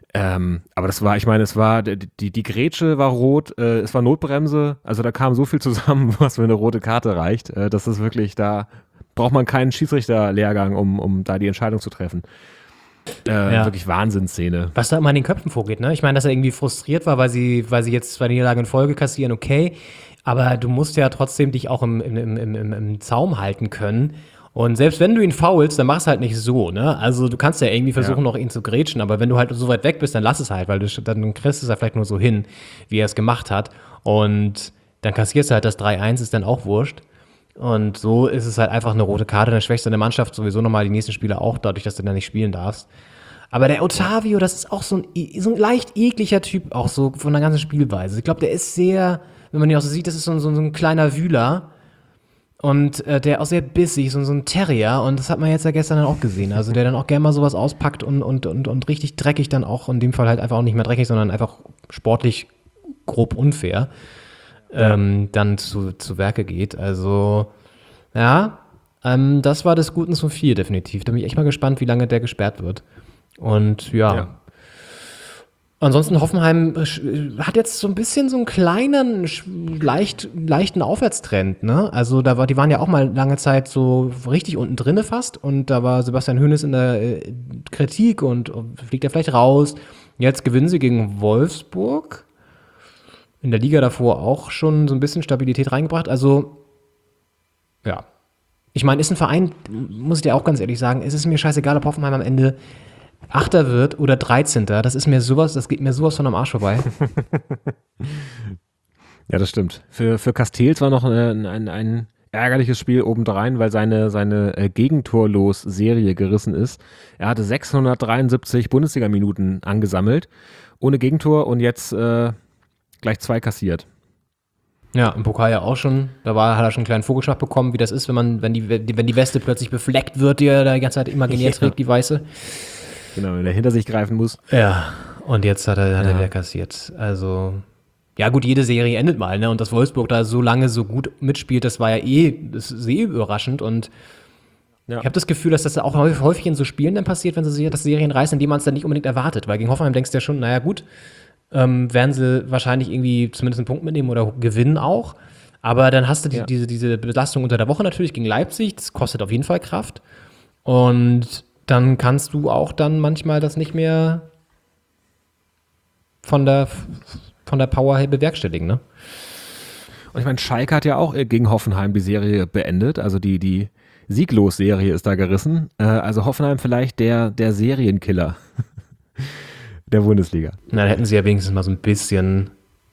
Ähm, aber das war, ich meine, es war, die, die, die Grätsche war rot, äh, es war Notbremse, also da kam so viel zusammen, was für eine rote Karte reicht. Äh, das ist wirklich, da braucht man keinen Schiedsrichterlehrgang, um, um da die Entscheidung zu treffen. Äh, Ja. Wirklich Wahnsinnsszene. Was da immer in den Köpfen vorgeht, ne? Ich meine, dass er irgendwie frustriert war, weil sie, weil sie jetzt zwei Niederlagen in Folge kassieren, okay. Aber du musst ja trotzdem dich auch im, im, im, im, im Zaum halten können. Und selbst wenn du ihn foulst, dann mach's halt nicht so, ne? Also du kannst ja irgendwie versuchen, Ja. noch ihn zu grätschen, aber wenn du halt so weit weg bist, dann lass es halt, weil du dann kriegst es ja vielleicht nur so hin, wie er es gemacht hat. Und dann kassierst du halt das drei eins, ist dann auch wurscht. Und so ist es halt einfach eine rote Karte, dann schwächst du deine Mannschaft sowieso nochmal die nächsten Spiele auch, dadurch, dass du dann nicht spielen darfst. Aber der Otavio, das ist auch so ein, e- so ein leicht ekliger Typ, auch so von der ganzen Spielweise. Ich glaube, der ist sehr, wenn man ihn auch so sieht, das ist so, ein- so, ein- so ein kleiner Wühler. Und äh, der auch sehr bissig, so, so ein Terrier. Und das hat man jetzt ja gestern dann auch gesehen. Also der dann auch gerne mal sowas auspackt und, und, und, und richtig dreckig dann auch, in dem Fall halt einfach auch nicht mehr dreckig, sondern einfach sportlich grob unfair, ähm, dann zu, zu Werke geht. Also, ja, ähm, das war des Guten zu viel, definitiv. Da bin ich echt mal gespannt, wie lange der gesperrt wird. Und ja. Ja. Ansonsten Hoffenheim äh, hat jetzt so ein bisschen so einen kleinen, sch- leicht, leichten Aufwärtstrend, ne? Also da war, die waren ja auch mal lange Zeit so richtig unten drinne fast und da war Sebastian Hoeneß in der äh, Kritik und äh, fliegt er vielleicht raus. Jetzt gewinnen sie gegen Wolfsburg. In der Liga davor auch schon so ein bisschen Stabilität reingebracht. Also, ja. Ich meine, ist ein Verein, muss ich dir auch ganz ehrlich sagen, es ist mir scheißegal, ob Hoffenheim am Ende Achter wird oder dreizehnter. Das ist mir sowas, das geht mir sowas von am Arsch vorbei. Ja, das stimmt. Für, für Castells war noch ein, ein, ein ärgerliches Spiel obendrein, weil seine, seine äh, Gegentorlos-Serie gerissen ist. Er hatte sechshundertdreiundsiebzig Bundesliga-Minuten angesammelt, ohne Gegentor und jetzt äh, gleich zwei kassiert. Ja, im Pokal ja auch schon. Da war, hat er schon einen kleinen Vogelschlag bekommen, wie das ist, wenn man, wenn die, wenn die Weste plötzlich befleckt wird, die er da die ganze Zeit imaginär Ja. trägt, die weiße. Genau, wenn er hinter sich greifen muss. Ja, und jetzt hat er, hat er Ja. wieder kassiert. Also, ja gut, jede Serie endet mal, ne? Und dass Wolfsburg da so lange so gut mitspielt, das war ja eh, das ist eh überraschend. Und Ja. ich habe das Gefühl, dass das auch häufig häufig in so Spielen dann passiert, wenn sie das Serien reißen, indem man es dann nicht unbedingt erwartet. Weil gegen Hoffenheim denkst du ja schon, naja gut, ähm, werden sie wahrscheinlich irgendwie zumindest einen Punkt mitnehmen oder gewinnen auch. Aber dann hast du die, Ja. diese, diese Belastung unter der Woche natürlich gegen Leipzig, das kostet auf jeden Fall Kraft. Und dann kannst du auch dann manchmal das nicht mehr von der, von der Power her bewerkstelligen, ne? Und ich meine, Schalke hat ja auch äh, gegen Hoffenheim die Serie beendet. Also die, die Sieglos-Serie ist da gerissen. Äh, also Hoffenheim vielleicht der, der Serienkiller der Bundesliga. Na, dann hätten sie ja wenigstens mal so ein bisschen,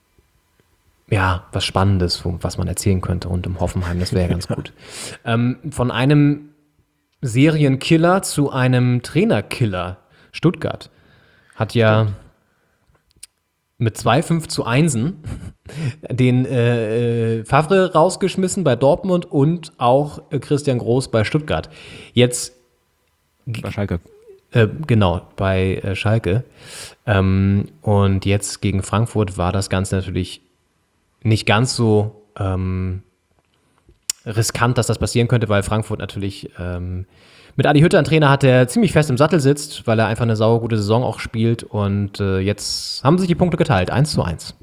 ja, was Spannendes, wo- was man erzählen könnte rund um Hoffenheim. Das wäre ja ganz gut. Ähm, von einem Serienkiller zu einem Trainerkiller. Stuttgart hat ja mit zwei fünf zu einsen den äh, äh, Favre rausgeschmissen bei Dortmund und auch äh, Christian Groß bei Stuttgart. Jetzt Bei Schalke. äh, genau, bei äh, Schalke. Ähm, und jetzt gegen Frankfurt war das Ganze natürlich nicht ganz so ähm, riskant, dass das passieren könnte, weil Frankfurt natürlich ähm, mit Adi Hütter einen Trainer hat, der ziemlich fest im Sattel sitzt, weil er einfach eine saugute Saison auch spielt. Und äh, jetzt haben sich die Punkte geteilt, eins zu eins.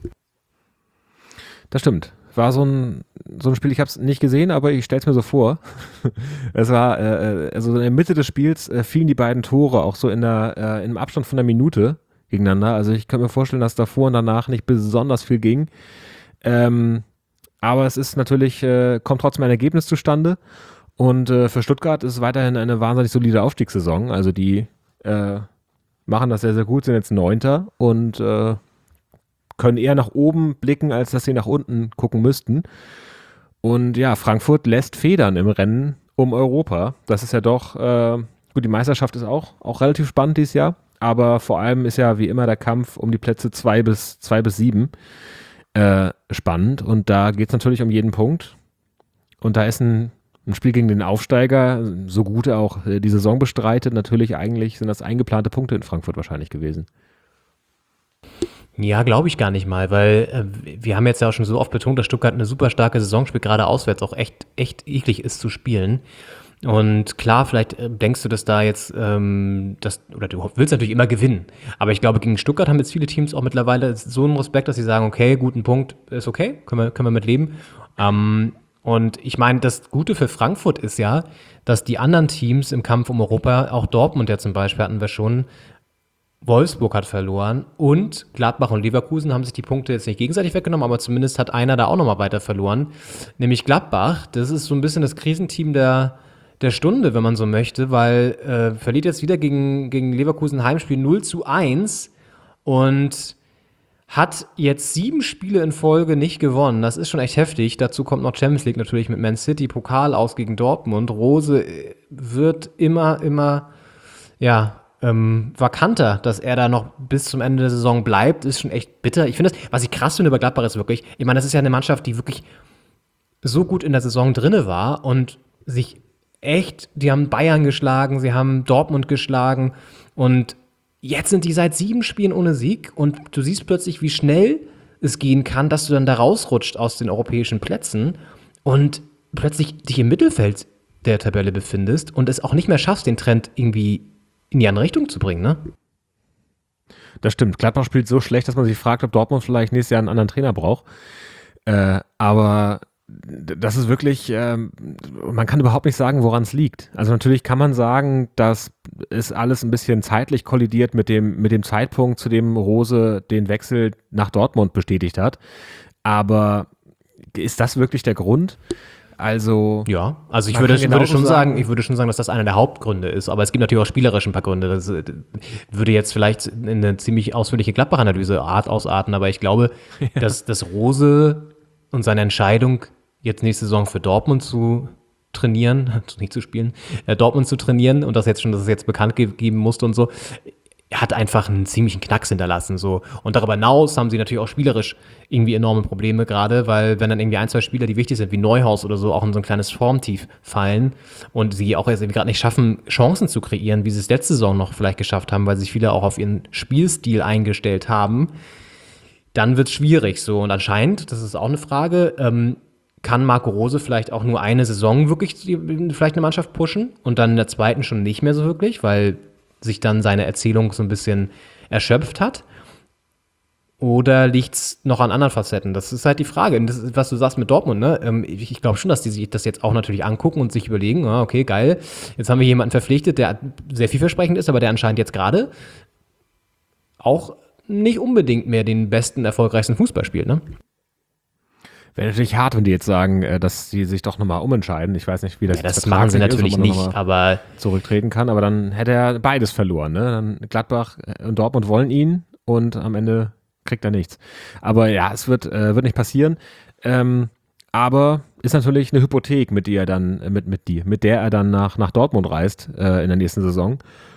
Das stimmt. War so ein, so ein Spiel, ich habe es nicht gesehen, aber ich stelle es mir so vor. Es war, äh, also in der Mitte des Spiels äh, fielen die beiden Tore auch so in der, äh, im Abstand von einer Minute gegeneinander. Also ich könnte mir vorstellen, dass davor und danach nicht besonders viel ging. Ähm, aber es ist natürlich, äh, kommt trotzdem ein Ergebnis zustande. Und äh, für Stuttgart ist es weiterhin eine wahnsinnig solide Aufstiegssaison. Also die äh, machen das sehr, sehr gut, sind jetzt Neunter und äh, können eher nach oben blicken, als dass sie nach unten gucken müssten. Und ja, Frankfurt lässt Federn im Rennen um Europa. Das ist ja doch, äh, gut, die Meisterschaft ist auch, auch relativ spannend dieses Jahr, aber vor allem ist ja wie immer der Kampf um die Plätze zwei bis sieben äh, spannend und da geht es natürlich um jeden Punkt. Und da ist ein, ein Spiel gegen den Aufsteiger, so gut er auch äh, die Saison bestreitet, natürlich eigentlich sind das eingeplante Punkte in Frankfurt wahrscheinlich gewesen. Ja, glaube ich gar nicht mal, weil äh, wir haben jetzt ja auch schon so oft betont, dass Stuttgart eine super starke Saison spielt, gerade auswärts auch echt, echt eklig ist zu spielen. Und klar, vielleicht äh, denkst du, dass da jetzt, ähm, das, oder du willst natürlich immer gewinnen. Aber ich glaube, gegen Stuttgart haben jetzt viele Teams auch mittlerweile so einen Respekt, dass sie sagen, okay, guten Punkt, ist okay, können wir, können wir mit leben. Ähm, und ich meine, das Gute für Frankfurt ist ja, dass die anderen Teams im Kampf um Europa, auch Dortmund ja zum Beispiel hatten wir schon, Wolfsburg hat verloren und Gladbach und Leverkusen haben sich die Punkte jetzt nicht gegenseitig weggenommen, aber zumindest hat einer da auch nochmal weiter verloren, nämlich Gladbach. Das ist so ein bisschen das Krisenteam der, der Stunde, wenn man so möchte, weil äh, verliert jetzt wieder gegen, gegen Leverkusen Heimspiel null zu eins und hat jetzt sieben Spiele in Folge nicht gewonnen. Das ist schon echt heftig. Dazu kommt noch Champions League natürlich mit Man City, Pokal aus gegen Dortmund. Rose wird immer, immer, ja, ähm, vakanter, dass er da noch bis zum Ende der Saison bleibt, ist schon echt bitter. Ich finde das, was ich krass finde bei Gladbach ist wirklich, ich meine, das ist ja eine Mannschaft, die wirklich so gut in der Saison drinne war und sich echt, die haben Bayern geschlagen, sie haben Dortmund geschlagen und jetzt sind die seit sieben Spielen ohne Sieg und du siehst plötzlich, wie schnell es gehen kann, dass du dann da rausrutscht aus den europäischen Plätzen und plötzlich dich im Mittelfeld der Tabelle befindest und es auch nicht mehr schaffst, den Trend irgendwie in die andere Richtung zu bringen, ne? Das stimmt. Gladbach spielt so schlecht, dass man sich fragt, ob Dortmund vielleicht nächstes Jahr einen anderen Trainer braucht. Äh, aber das ist wirklich, äh, man kann überhaupt nicht sagen, woran es liegt. Also natürlich kann man sagen, dass es alles ein bisschen zeitlich kollidiert mit dem, mit dem Zeitpunkt, zu dem Rose den Wechsel nach Dortmund bestätigt hat. Aber ist das wirklich der Grund? Also ja, also ich würde, würde schon sagen, ich würde schon sagen, dass das einer der Hauptgründe ist, aber es gibt natürlich auch spielerisch ein paar Gründe. Das äh, würde jetzt vielleicht in eine ziemlich ausführliche Gladbach-Analyse Art ausarten, aber ich glaube, ja. dass, dass Rose und seine Entscheidung, jetzt nächste Saison für Dortmund zu trainieren, nicht zu spielen, äh, Dortmund zu trainieren und das jetzt schon, dass es jetzt bekannt ge- geben musste und so, hat einfach einen ziemlichen Knacks hinterlassen. So. Und darüber hinaus haben sie natürlich auch spielerisch irgendwie enorme Probleme gerade, weil wenn dann irgendwie ein, zwei Spieler, die wichtig sind, wie Neuhaus oder so, auch in so ein kleines Formtief fallen und sie auch jetzt irgendwie gerade nicht schaffen, Chancen zu kreieren, wie sie es letzte Saison noch vielleicht geschafft haben, weil sich viele auch auf ihren Spielstil eingestellt haben, dann wird es schwierig. So. Und anscheinend, das ist auch eine Frage, ähm, kann Marco Rose vielleicht auch nur eine Saison wirklich vielleicht eine Mannschaft pushen und dann in der zweiten schon nicht mehr so wirklich, weil sich dann seine Erzählung so ein bisschen erschöpft hat? Oder liegt es noch an anderen Facetten? Das ist halt die Frage. Und das ist, was du sagst mit Dortmund, ne? Ich, ich glaube schon, dass die sich das jetzt auch natürlich angucken und sich überlegen, ah, okay, geil, jetzt haben wir jemanden verpflichtet, der sehr vielversprechend ist, aber der anscheinend jetzt gerade auch nicht unbedingt mehr den besten, erfolgreichsten Fußball spielt, ne? Wäre natürlich hart, wenn die jetzt sagen, dass sie sich doch nochmal umentscheiden. Ich weiß nicht, wie das ja, das machen sie natürlich ist, nicht, aber zurücktreten kann. Aber dann hätte er beides verloren. Ne? Dann Gladbach und Dortmund wollen ihn und am Ende kriegt er nichts. Aber ja, es wird, äh, wird nicht passieren. Ähm, aber ist natürlich eine Hypothek, mit der er dann, mit, mit die, mit der er dann nach, nach Dortmund reist äh, in der nächsten Saison.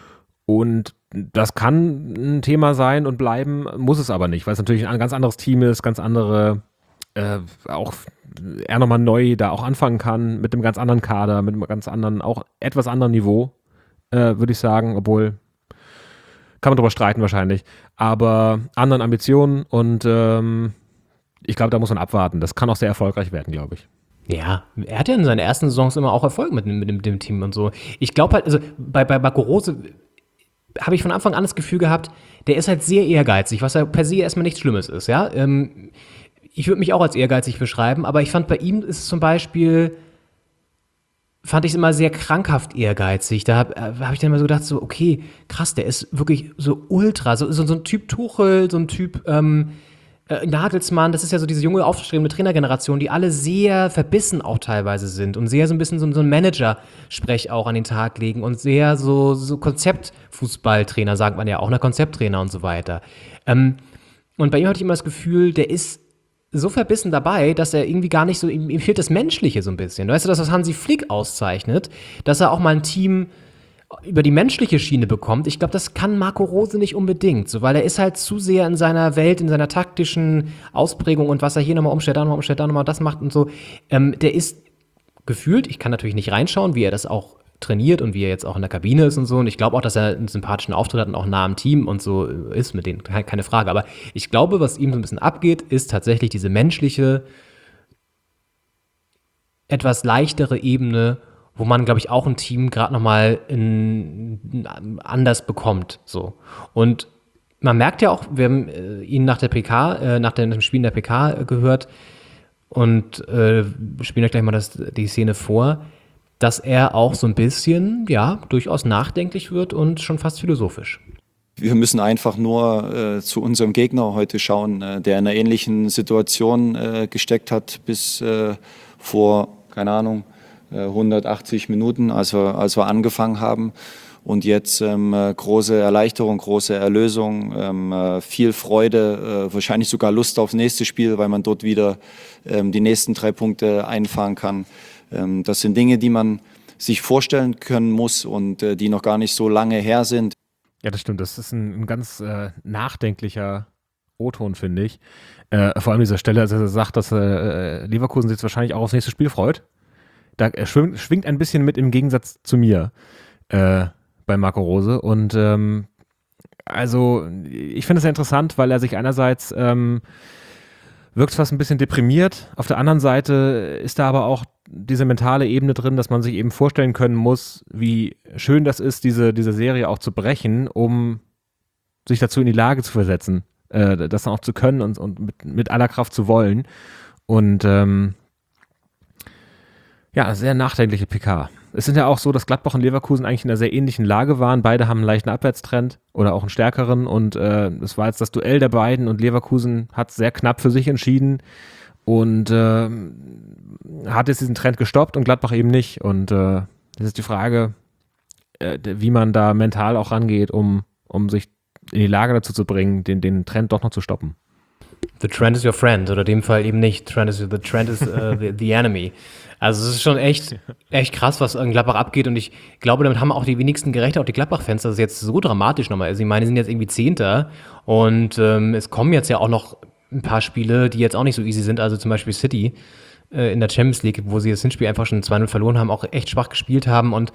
Und das kann ein Thema sein und bleiben, muss es aber nicht, weil es natürlich ein ganz anderes Team ist, ganz andere Äh, auch er nochmal neu da auch anfangen kann, mit einem ganz anderen Kader, mit einem ganz anderen, auch etwas anderen Niveau, äh, würde ich sagen, obwohl, kann man drüber streiten wahrscheinlich, aber anderen Ambitionen und ähm, ich glaube, da muss man abwarten. Das kann auch sehr erfolgreich werden, glaube ich. Ja, er hat ja in seinen ersten Saisons immer auch Erfolg mit, mit, dem, mit dem Team und so. Ich glaube halt, also bei, bei Marco Rose habe ich von Anfang an das Gefühl gehabt, der ist halt sehr ehrgeizig, was ja per se erstmal nichts Schlimmes ist, ja, ähm, ich würde mich auch als ehrgeizig beschreiben, aber ich fand, bei ihm ist es zum Beispiel, fand ich es immer sehr krankhaft ehrgeizig. Da habe hab ich dann immer so gedacht, so, okay, krass, der ist wirklich so ultra, so, so, so ein Typ Tuchel, so ein Typ ähm, äh, Nagelsmann, das ist ja so diese junge, aufstrebende Trainergeneration, die alle sehr verbissen auch teilweise sind und sehr so ein bisschen so, so ein Manager-Sprech auch an den Tag legen und sehr so, so Konzeptfußballtrainer, sagt man ja auch, ne, Konzepttrainer und so weiter. Ähm, und bei ihm hatte ich immer das Gefühl, der ist so verbissen dabei, dass er irgendwie gar nicht so, ihm, ihm fehlt das Menschliche so ein bisschen. Weißt du, das, was Hansi Flick auszeichnet, dass er auch mal ein Team über die menschliche Schiene bekommt, ich glaube, das kann Marco Rose nicht unbedingt, so, weil er ist halt zu sehr in seiner Welt, in seiner taktischen Ausprägung und was er hier nochmal umstellt, da nochmal umstellt, da nochmal das macht und so. Ähm, der ist gefühlt, ich kann natürlich nicht reinschauen, wie er das auch trainiert und wie er jetzt auch in der Kabine ist und so. Und ich glaube auch, dass er einen sympathischen Auftritt hat und auch nah am Team und so ist mit denen, keine Frage. Aber ich glaube, was ihm so ein bisschen abgeht, ist tatsächlich diese menschliche, etwas leichtere Ebene wo man, glaube ich, auch ein Team gerade nochmal anders bekommt. So. Und man merkt ja auch, wir haben äh, ihn nach der P K, äh, nach dem Spiel in der P K äh, gehört und äh, spielen euch gleich mal das, die Szene vor, dass er auch so ein bisschen, ja, durchaus nachdenklich wird und schon fast philosophisch. Wir müssen einfach nur äh, zu unserem Gegner heute schauen, äh, der in einer ähnlichen Situation äh, gesteckt hat bis äh, vor, keine Ahnung, äh, hundertachtzig Minuten, als wir, als wir angefangen haben. Und jetzt ähm, große Erleichterung, große Erlösung, ähm, äh, viel Freude, äh, wahrscheinlich sogar Lust aufs nächste Spiel, weil man dort wieder ähm, die nächsten drei Punkte einfahren kann. Ähm, das sind Dinge, die man sich vorstellen können muss und äh, die noch gar nicht so lange her sind. Ja, das stimmt. Das ist ein, ein ganz äh, nachdenklicher O-Ton, finde ich. Äh, vor allem an dieser Stelle, als er sagt, dass äh, Leverkusen sich jetzt wahrscheinlich auch aufs nächste Spiel freut. Da er schwingt, schwingt ein bisschen mit im Gegensatz zu mir. Äh, bei Marco Rose und ähm, also ich finde es sehr interessant, weil er sich einerseits ähm, wirkt fast ein bisschen deprimiert, auf der anderen Seite ist da aber auch diese mentale Ebene drin, dass man sich eben vorstellen können muss, wie schön das ist, diese, diese Serie auch zu brechen, um sich dazu in die Lage zu versetzen, äh, das dann auch zu können und, und mit, mit aller Kraft zu wollen und ähm, ja, sehr nachdenkliche P K. Es sind ja auch so, dass Gladbach und Leverkusen eigentlich in einer sehr ähnlichen Lage waren. Beide haben einen leichten Abwärtstrend oder auch einen stärkeren und äh, es war jetzt das Duell der beiden und Leverkusen hat sehr knapp für sich entschieden und äh, hat jetzt diesen Trend gestoppt und Gladbach eben nicht. Und äh, das ist die Frage, äh, wie man da mental auch rangeht, um, um sich in die Lage dazu zu bringen, den, den Trend doch noch zu stoppen. The trend is your friend oder in dem Fall eben nicht. Trend is, the trend is uh, the, the enemy. Also es ist schon echt, echt krass, was in Gladbach abgeht und ich glaube, damit haben auch die wenigsten gerechnet, auch die Gladbach-Fans, dass es jetzt so dramatisch nochmal ist. Ich meine, die sind jetzt irgendwie Zehnter und ähm, es kommen jetzt ja auch noch ein paar Spiele, die jetzt auch nicht so easy sind, also zum Beispiel City äh, in der Champions League, wo sie das Hinspiel einfach schon zwei null verloren haben, auch echt schwach gespielt haben und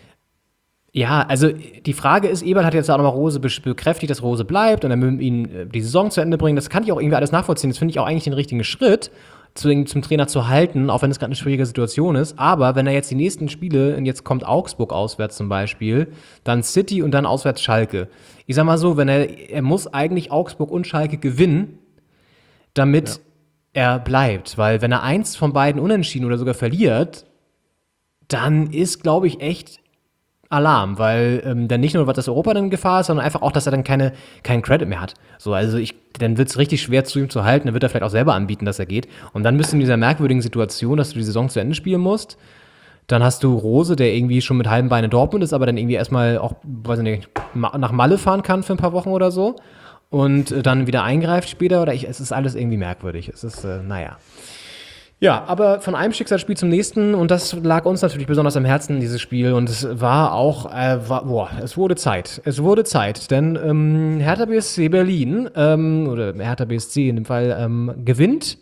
ja, also die Frage ist, Eberl hat jetzt auch nochmal Rose bekräftigt, dass Rose bleibt und er will ihn die Saison zu Ende bringen. Das kann ich auch irgendwie alles nachvollziehen. Das finde ich auch eigentlich den richtigen Schritt, zu, zum Trainer zu halten, auch wenn es gerade eine schwierige Situation ist. Aber wenn er jetzt die nächsten Spiele, und jetzt kommt Augsburg auswärts zum Beispiel, dann City und dann auswärts Schalke. Ich sag mal so, wenn er, er muss eigentlich Augsburg und Schalke gewinnen, damit ja. er bleibt. Weil wenn er eins von beiden unentschieden oder sogar verliert, dann ist, glaube ich, echt Alarm, weil ähm, dann nicht nur, was das Europa dann in Gefahr ist, sondern einfach auch, dass er dann keine, keinen Credit mehr hat. So, also ich, dann wird es richtig schwer, zu ihm zu halten, dann wird er vielleicht auch selber anbieten, dass er geht. Und dann bist du in dieser merkwürdigen Situation, dass du die Saison zu Ende spielen musst. Dann hast du Rose, der irgendwie schon mit halben Beinen in Dortmund ist, aber dann irgendwie erstmal auch, weiß ich nicht, nach Malle fahren kann für ein paar Wochen oder so. Und äh, dann wieder eingreift später. Oder ich, es ist alles irgendwie merkwürdig. Es ist, äh, naja. Ja, aber von einem Schicksalsspiel zum nächsten und das lag uns natürlich besonders am Herzen, dieses Spiel und es war auch, äh, war, boah, es wurde Zeit, es wurde Zeit, denn ähm, Hertha B S C Berlin, ähm, oder Hertha B S C in dem Fall, ähm, gewinnt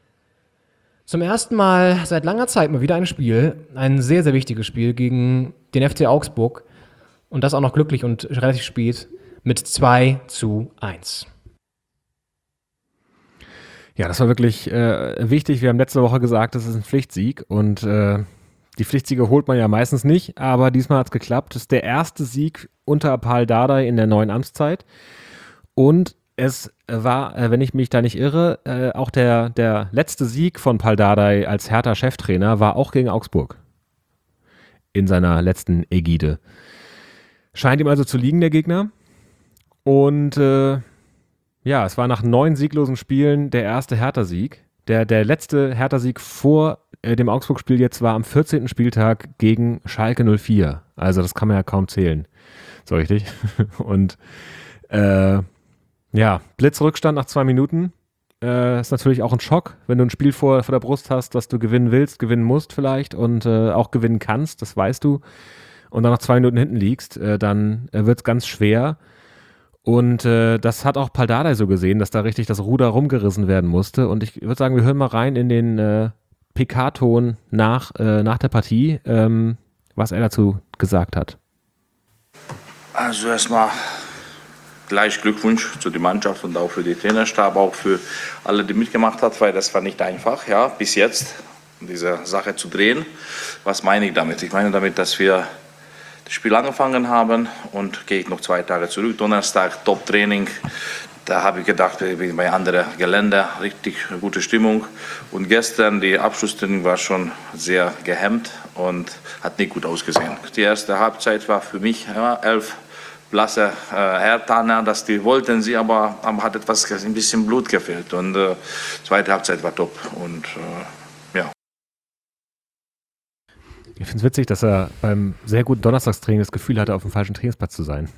zum ersten Mal seit langer Zeit mal wieder ein Spiel, ein sehr, sehr wichtiges Spiel gegen den F C Augsburg und das auch noch glücklich und relativ spät mit zwei zu eins. Ja, das war wirklich äh, wichtig. Wir haben letzte Woche gesagt, das ist ein Pflichtsieg und äh, die Pflichtsiege holt man ja meistens nicht, aber diesmal hat es geklappt. Das ist der erste Sieg unter Pal Dardai in der neuen Amtszeit und es war, äh, wenn ich mich da nicht irre, äh, auch der, der letzte Sieg von Pal Dardai als Hertha-Cheftrainer war auch gegen Augsburg in seiner letzten Ägide. Scheint ihm also zu liegen, der Gegner und äh, ja, es war nach neun sieglosen Spielen der erste Hertha-Sieg. Der, der letzte Hertha-Sieg vor äh, dem Augsburg-Spiel jetzt war am vierzehnten Spieltag gegen Schalke null vier. Also das kann man ja kaum zählen. So richtig. Und äh, ja, Blitzrückstand nach zwei Minuten. Äh, ist natürlich auch ein Schock, wenn du ein Spiel vor, vor der Brust hast, das du gewinnen willst, gewinnen musst vielleicht und äh, auch gewinnen kannst, das weißt du. Und dann nach zwei Minuten hinten liegst, äh, dann äh, wird es ganz schwer. Und äh, das hat auch Pal Dardai so gesehen, dass da richtig das Ruder rumgerissen werden musste. Und ich würde sagen, wir hören mal rein in den äh, P K-Ton nach, äh, nach der Partie, ähm, was er dazu gesagt hat. Also erstmal gleich Glückwunsch zu der Mannschaft und auch für den Trainerstab, auch für alle, die mitgemacht hat, weil das war nicht einfach, ja, bis jetzt. diese Sache zu drehen. Was meine ich damit? Ich meine damit, dass wir das Spiel angefangen haben und gehe ich noch zwei Tage zurück. Donnerstag Top-Training. Da habe ich gedacht, wir sind bei anderen Gelände, richtig gute Stimmung. Und gestern, die Abschlusstraining war schon sehr gehemmt und hat nicht gut ausgesehen. Die erste Halbzeit war für mich ja, elf blasse äh, Herthaner, dass die wollten sie, aber, aber hat etwas, ein bisschen Blut gefehlt. Und äh, zweite Halbzeit war top. Und äh, ja. Ich finde es witzig, dass er beim sehr guten Donnerstagstraining das Gefühl hatte, auf dem falschen Trainingsplatz zu sein.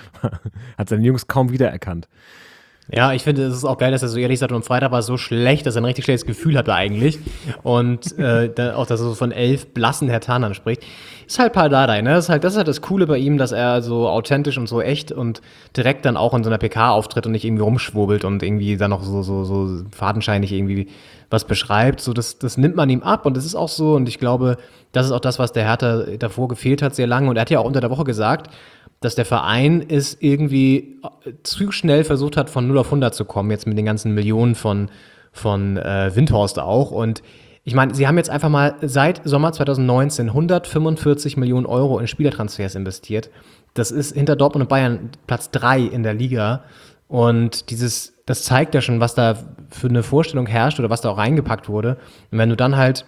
Hat seine Jungs kaum wiedererkannt. Ja, ich finde, es ist auch geil, dass er so ehrlich sagt, und am Freitag war es so schlecht, dass er ein richtig schlechtes Gefühl hatte eigentlich. Und äh, da, auch, dass er so von elf blassen Herthanern spricht. Ist halt Pardadei, ne? Das ist halt, das ist halt das Coole bei ihm, dass er so authentisch und so echt und direkt dann auch in so einer P K auftritt und nicht irgendwie rumschwurbelt und irgendwie dann noch so, so, so fadenscheinig irgendwie was beschreibt. So, das, das nimmt man ihm ab und das ist auch so. Und ich glaube, das ist auch das, was der Hertha davor gefehlt hat, sehr lange. Und er hat ja auch unter der Woche gesagt, dass der Verein es irgendwie zu schnell versucht hat, von null auf hundert zu kommen, jetzt mit den ganzen Millionen von, von äh, Windhorst auch. Und ich meine, sie haben jetzt einfach mal seit Sommer zwanzig neunzehn hundertfünfundvierzig Millionen Euro in Spielertransfers investiert. Das ist hinter Dortmund und Bayern Platz drei in der Liga. Und dieses, das zeigt ja schon, was da für eine Vorstellung herrscht oder was da auch reingepackt wurde. Und wenn du dann halt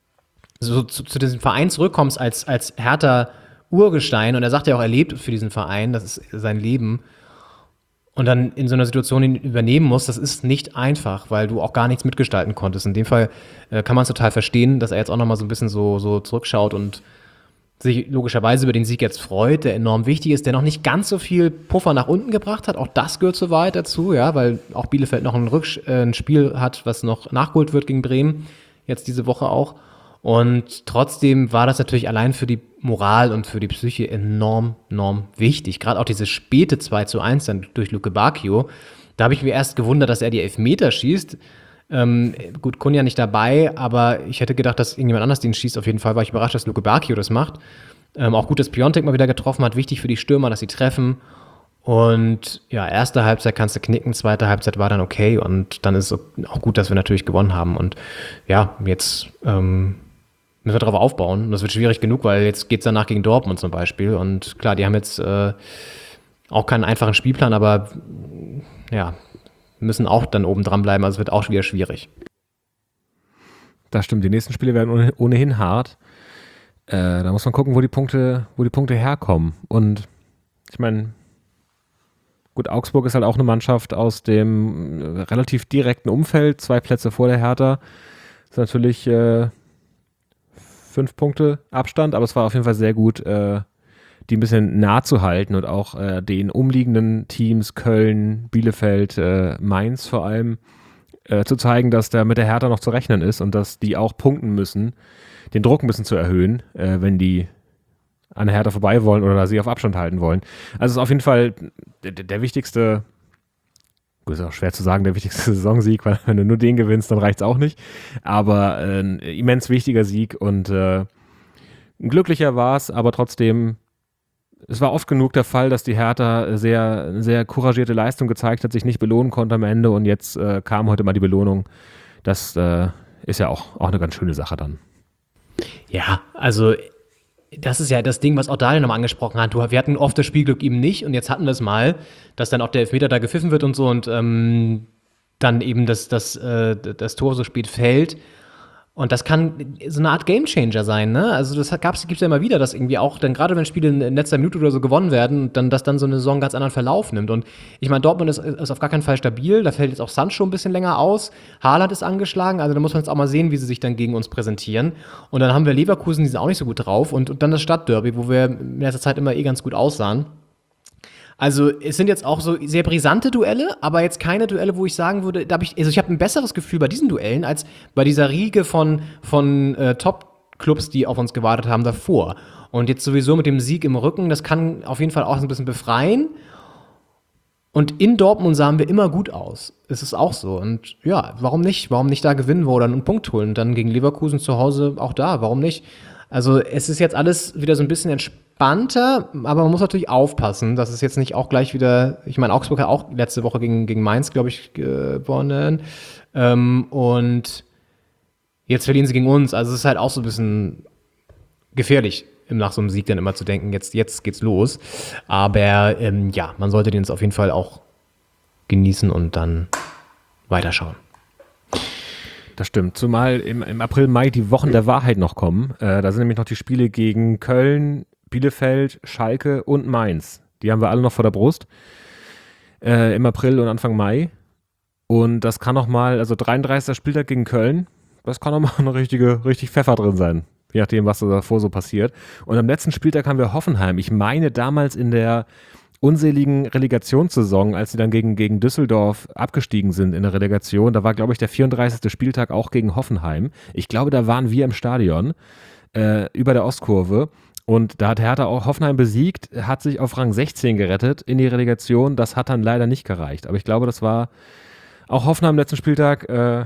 so zu, zu diesem Verein zurückkommst als, als Hertha Urgestein, und er sagt ja auch, er lebt für diesen Verein, das ist sein Leben, und dann in so einer Situation ihn übernehmen muss, das ist nicht einfach, weil du auch gar nichts mitgestalten konntest. In dem Fall äh, kann man es total verstehen, dass er jetzt auch nochmal so ein bisschen so, so zurückschaut und sich logischerweise über den Sieg jetzt freut, der enorm wichtig ist, der noch nicht ganz so viel Puffer nach unten gebracht hat. Auch das gehört so weit dazu, ja, weil auch Bielefeld noch ein, Rücksch- äh, ein Spiel hat, was noch nachgeholt wird gegen Bremen, jetzt diese Woche auch. Und trotzdem war das natürlich allein für die Moral und für die Psyche enorm, enorm wichtig. Gerade auch dieses späte zwei zu eins dann durch Luke Bacchio. Da habe ich mir erst gewundert, dass er die Elfmeter schießt. Ähm, gut, Kunja nicht dabei, aber ich hätte gedacht, dass irgendjemand anders den schießt. Auf jeden Fall war ich überrascht, dass Luke Bacchio das macht. Ähm, auch gut, dass Piontek mal wieder getroffen hat. Wichtig für die Stürmer, dass sie treffen. Und ja, erste Halbzeit kannst du knicken, zweite Halbzeit war dann okay. Und dann ist es auch gut, dass wir natürlich gewonnen haben. Und ja, jetzt ähm, müssen wir darauf aufbauen. Und das wird schwierig genug, weil jetzt geht es danach gegen Dortmund zum Beispiel. Und klar, die haben jetzt äh, auch keinen einfachen Spielplan, aber ja, müssen auch dann oben dran bleiben. Also es wird auch wieder schwierig. Das stimmt, die nächsten Spiele werden ohnehin hart. Äh, da muss man gucken, wo die Punkte, wo die Punkte herkommen. Und ich meine, gut, Augsburg ist halt auch eine Mannschaft aus dem relativ direkten Umfeld, zwei Plätze vor der Hertha. Das ist natürlich äh, fünf Punkte Abstand, aber es war auf jeden Fall sehr gut, äh, die ein bisschen nah zu halten und auch äh, den umliegenden Teams, Köln, Bielefeld, äh, Mainz vor allem, äh, zu zeigen, dass da mit der Hertha noch zu rechnen ist und dass die auch punkten müssen, den Druck ein bisschen zu erhöhen, äh, wenn die an der Hertha vorbei wollen oder sie auf Abstand halten wollen. Also es ist auf jeden Fall der, der wichtigste, gut, ist auch schwer zu sagen, der wichtigste Saisonsieg, weil wenn du nur den gewinnst, dann reicht es auch nicht. Aber äh, ein immens wichtiger Sieg und äh, ein glücklicher war es, aber trotzdem, es war oft genug der Fall, dass die Hertha sehr, sehr couragierte Leistung gezeigt hat, sich nicht belohnen konnte am Ende und jetzt äh, kam heute mal die Belohnung. Das äh, ist ja auch, auch eine ganz schöne Sache dann. Ja, also das ist ja das Ding, was auch Daniel nochmal angesprochen hat. Wir hatten oft das Spielglück eben nicht und jetzt hatten wir es mal, dass dann auch der Elfmeter da gepfiffen wird und so und ähm, dann eben das, das, äh, das Tor so spät fällt. Und das kann so eine Art Gamechanger sein, ne? Also das gibt es ja immer wieder, dass irgendwie auch dann gerade wenn Spiele in letzter Minute oder so gewonnen werden, dann dass dann so eine Saison einen ganz anderen Verlauf nimmt. Und ich meine, Dortmund ist, ist auf gar keinen Fall stabil. Da fällt jetzt auch Sancho ein bisschen länger aus. Haaland ist angeschlagen. Also da muss man jetzt auch mal sehen, wie sie sich dann gegen uns präsentieren. Und dann haben wir Leverkusen, die sind auch nicht so gut drauf. Und, und dann das Stadtderby, wo wir in letzter Zeit immer eh ganz gut aussahen. Also es sind jetzt auch so sehr brisante Duelle, aber jetzt keine Duelle, wo ich sagen würde, da hab ich, also ich habe ein besseres Gefühl bei diesen Duellen als bei dieser Riege von, von äh, Top-Clubs, die auf uns gewartet haben davor. Und jetzt sowieso mit dem Sieg im Rücken, das kann auf jeden Fall auch ein bisschen befreien. Und in Dortmund sahen wir immer gut aus. Es ist auch so. Und ja, warum nicht? Warum nicht da gewinnen wir oder einen Punkt holen? Und dann gegen Leverkusen zu Hause auch da, warum nicht? Also es ist jetzt alles wieder so ein bisschen entspannter, aber man muss natürlich aufpassen, dass es jetzt nicht auch gleich wieder, ich meine, Augsburg hat auch letzte Woche gegen, gegen Mainz, glaube ich, gewonnen. Ähm, und Jetzt verlieren sie gegen uns. Also es ist halt auch so ein bisschen gefährlich, nach so einem Sieg dann immer zu denken, jetzt, jetzt geht's los. Aber ähm, ja, man sollte den jetzt auf jeden Fall auch genießen und dann weiterschauen. Das stimmt, zumal im, im April, Mai die Wochen der Wahrheit noch kommen. Äh, da sind nämlich noch die Spiele gegen Köln, Bielefeld, Schalke und Mainz. Die haben wir alle noch vor der Brust. Äh, Im April und Anfang Mai. Und das kann noch mal, also dreiunddreißigster Spieltag gegen Köln, das kann noch mal eine richtige, richtig Pfeffer drin sein. Je nachdem, was davor so passiert. Und am letzten Spieltag haben wir Hoffenheim. Ich meine damals in der unseligen Relegationssaison, als sie dann gegen, gegen Düsseldorf abgestiegen sind in der Relegation, da war, glaube ich, der vierunddreißigste Spieltag auch gegen Hoffenheim. Ich glaube, da waren wir im Stadion äh, über der Ostkurve und da hat Hertha auch Hoffenheim besiegt, hat sich auf Rang sechzehn gerettet in die Relegation. Das hat dann leider nicht gereicht. Aber ich glaube, das war auch Hoffenheim am letzten Spieltag äh,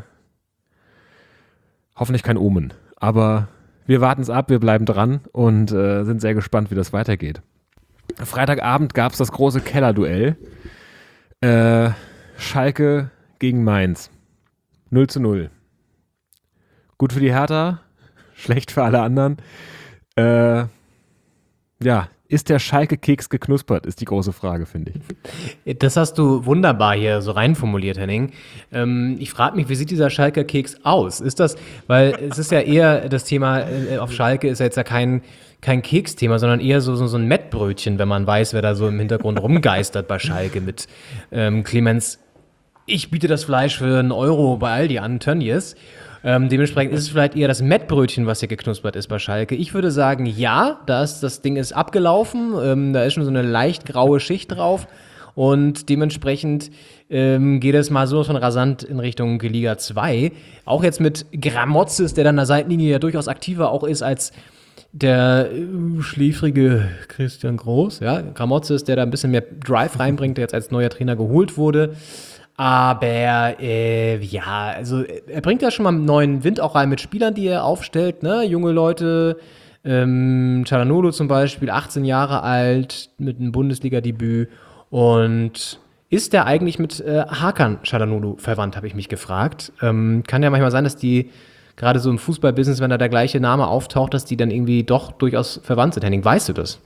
hoffentlich kein Omen. Aber wir warten es ab, wir bleiben dran und äh, sind sehr gespannt, wie das weitergeht. Freitagabend gab es das große Kellerduell. Äh, Schalke gegen Mainz. null zu null. Gut für die Hertha, schlecht für alle anderen. Äh, ja, ist der Schalke-Keks geknuspert, ist die große Frage, finde ich. Das hast du wunderbar hier so reinformuliert, Henning. Ähm, ich frage mich, wie sieht dieser Schalke-Keks aus? Ist das, weil es ist ja eher das Thema, äh, auf Schalke ist ja jetzt ja kein, kein Keksthema, sondern eher so, so, so ein Mettbrötchen, wenn man weiß, wer da so im Hintergrund rumgeistert bei Schalke mit ähm, Clemens. Ich biete das Fleisch für einen Euro bei Aldi an, Tönnies. Ähm, dementsprechend ist es vielleicht eher das Mettbrötchen, was hier geknuspert ist bei Schalke. Ich würde sagen, ja, das, das Ding ist abgelaufen. Ähm, da ist schon so eine leicht graue Schicht drauf. Und dementsprechend ähm, geht es mal so von rasant in Richtung Liga zwei. Auch jetzt mit Gramotzes, der dann an der Seitenlinie ja durchaus aktiver auch ist als der äh, schläfrige Christian Groß. Ja, Gramotzes, der da ein bisschen mehr Drive reinbringt, der jetzt als neuer Trainer geholt wurde. Aber äh, ja, also er bringt ja schon mal neuen Wind auch rein mit Spielern, die er aufstellt, ne? Junge Leute, ähm, Çalhanoğlu zum Beispiel, achtzehn Jahre alt, mit einem Bundesliga-Debüt. Und ist der eigentlich mit äh, Hakan Çalhanoğlu verwandt, habe ich mich gefragt. Ähm, kann ja manchmal sein, dass die, gerade so im Fußballbusiness, wenn da der gleiche Name auftaucht, dass die dann irgendwie doch durchaus verwandt sind. Henning, weißt du das?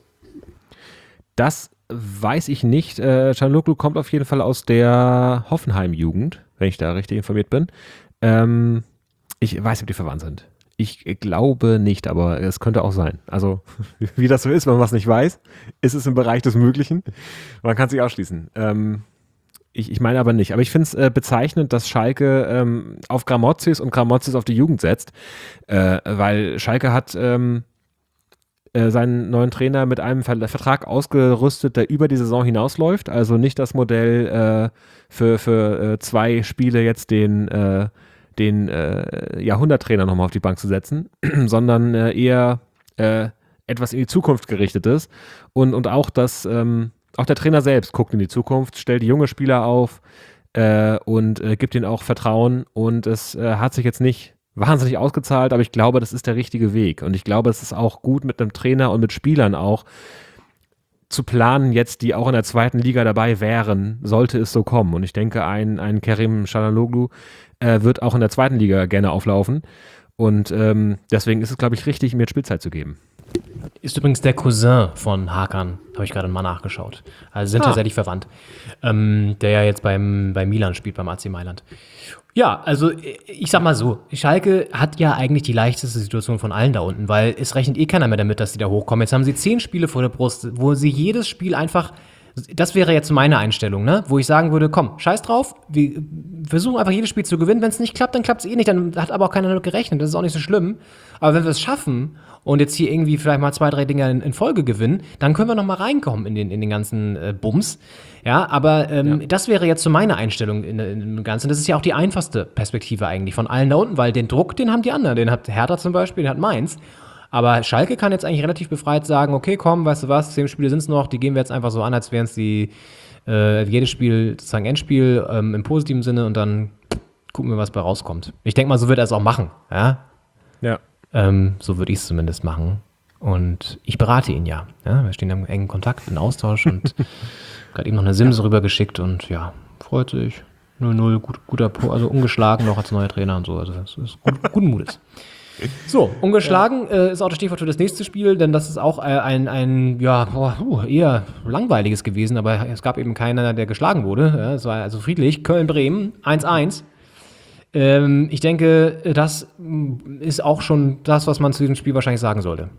Das weiß ich nicht. Äh, Çalhanoğlu kommt auf jeden Fall aus der Hoffenheim-Jugend, wenn ich da richtig informiert bin. Ähm, ich weiß nicht, ob die verwandt sind. Ich glaube nicht, aber es könnte auch sein. Also, wie das so ist, wenn man was nicht weiß, ist es im Bereich des Möglichen. Man kann es nicht ausschließen. Ähm, ich, ich meine aber nicht. Aber ich finde es äh, bezeichnend, dass Schalke ähm, auf Gramotzes und Gramotzes auf die Jugend setzt. Äh, weil Schalke hat ähm, seinen neuen Trainer mit einem Vertrag ausgerüstet, der über die Saison hinausläuft. Also nicht das Modell äh, für, für äh, zwei Spiele jetzt den, äh, den äh, Jahrhunderttrainer nochmal auf die Bank zu setzen, sondern äh, eher äh, etwas in die Zukunft gerichtetes. Und, und auch, dass ähm, auch der Trainer selbst guckt in die Zukunft, stellt junge Spieler auf äh, und äh, gibt ihnen auch Vertrauen. Und es äh, hat sich jetzt nicht wahnsinnig ausgezahlt, aber ich glaube, das ist der richtige Weg. Und ich glaube, es ist auch gut mit einem Trainer und mit Spielern auch zu planen jetzt, die auch in der zweiten Liga dabei wären, sollte es so kommen. Und ich denke, ein, ein Kerim Çalhanoğlu äh, wird auch in der zweiten Liga gerne auflaufen. Und ähm, deswegen ist es, glaube ich, richtig, ihm jetzt Spielzeit zu geben. Ist übrigens der Cousin von Hakan, habe ich gerade mal nachgeschaut. Also sind ah. tatsächlich verwandt. Ähm, der ja jetzt beim, bei Milan spielt, beim A C Mailand. Ja, also ich sag mal so, Schalke hat ja eigentlich die leichteste Situation von allen da unten, weil es rechnet eh keiner mehr damit, dass sie da hochkommen. Jetzt haben sie zehn Spiele vor der Brust, wo sie jedes Spiel einfach, das wäre jetzt meine Einstellung, ne? Wo ich sagen würde, komm, scheiß drauf, wir versuchen einfach jedes Spiel zu gewinnen. Wenn es nicht klappt, dann klappt es eh nicht, dann hat aber auch keiner damit gerechnet, das ist auch nicht so schlimm. Aber wenn wir es schaffen und jetzt hier irgendwie vielleicht mal zwei, drei Dinger in, in Folge gewinnen, dann können wir noch mal reinkommen in den, in den ganzen äh, Bums. Ja, aber ähm, ja. das wäre jetzt so meine Einstellung in, in, in dem Ganzen. Das ist ja auch die einfachste Perspektive eigentlich von allen da unten, weil den Druck, den haben die anderen. Den hat Hertha zum Beispiel, den hat Mainz. Aber Schalke kann jetzt eigentlich relativ befreit sagen, okay, komm, weißt du was, zehn Spiele sind es noch, die gehen wir jetzt einfach so an, als wären es die äh, jedes Spiel sozusagen Endspiel ähm, im positiven Sinne und dann gucken wir, was bei rauskommt. Ich denke mal, so wird er es auch machen. Ja. Ja. Ähm, so würde ich es zumindest machen. Und ich berate ihn ja. ja. Wir stehen im engen Kontakt, in Austausch und gerade eben noch eine Simse ja. rübergeschickt und ja, freut sich. null null, gut, guter, also ungeschlagen noch als neuer Trainer und so. Also das ist gut, guten Mutes. So, ungeschlagen ja. äh, ist auch das Stichwort für das nächste Spiel, denn das ist auch äh, ein, ein ja, boah, uh, eher langweiliges gewesen, aber es gab eben keiner, der geschlagen wurde. Ja, es war also friedlich. Köln-Bremen, eins eins. Ähm, ich denke, das ist auch schon das, was man zu diesem Spiel wahrscheinlich sagen sollte.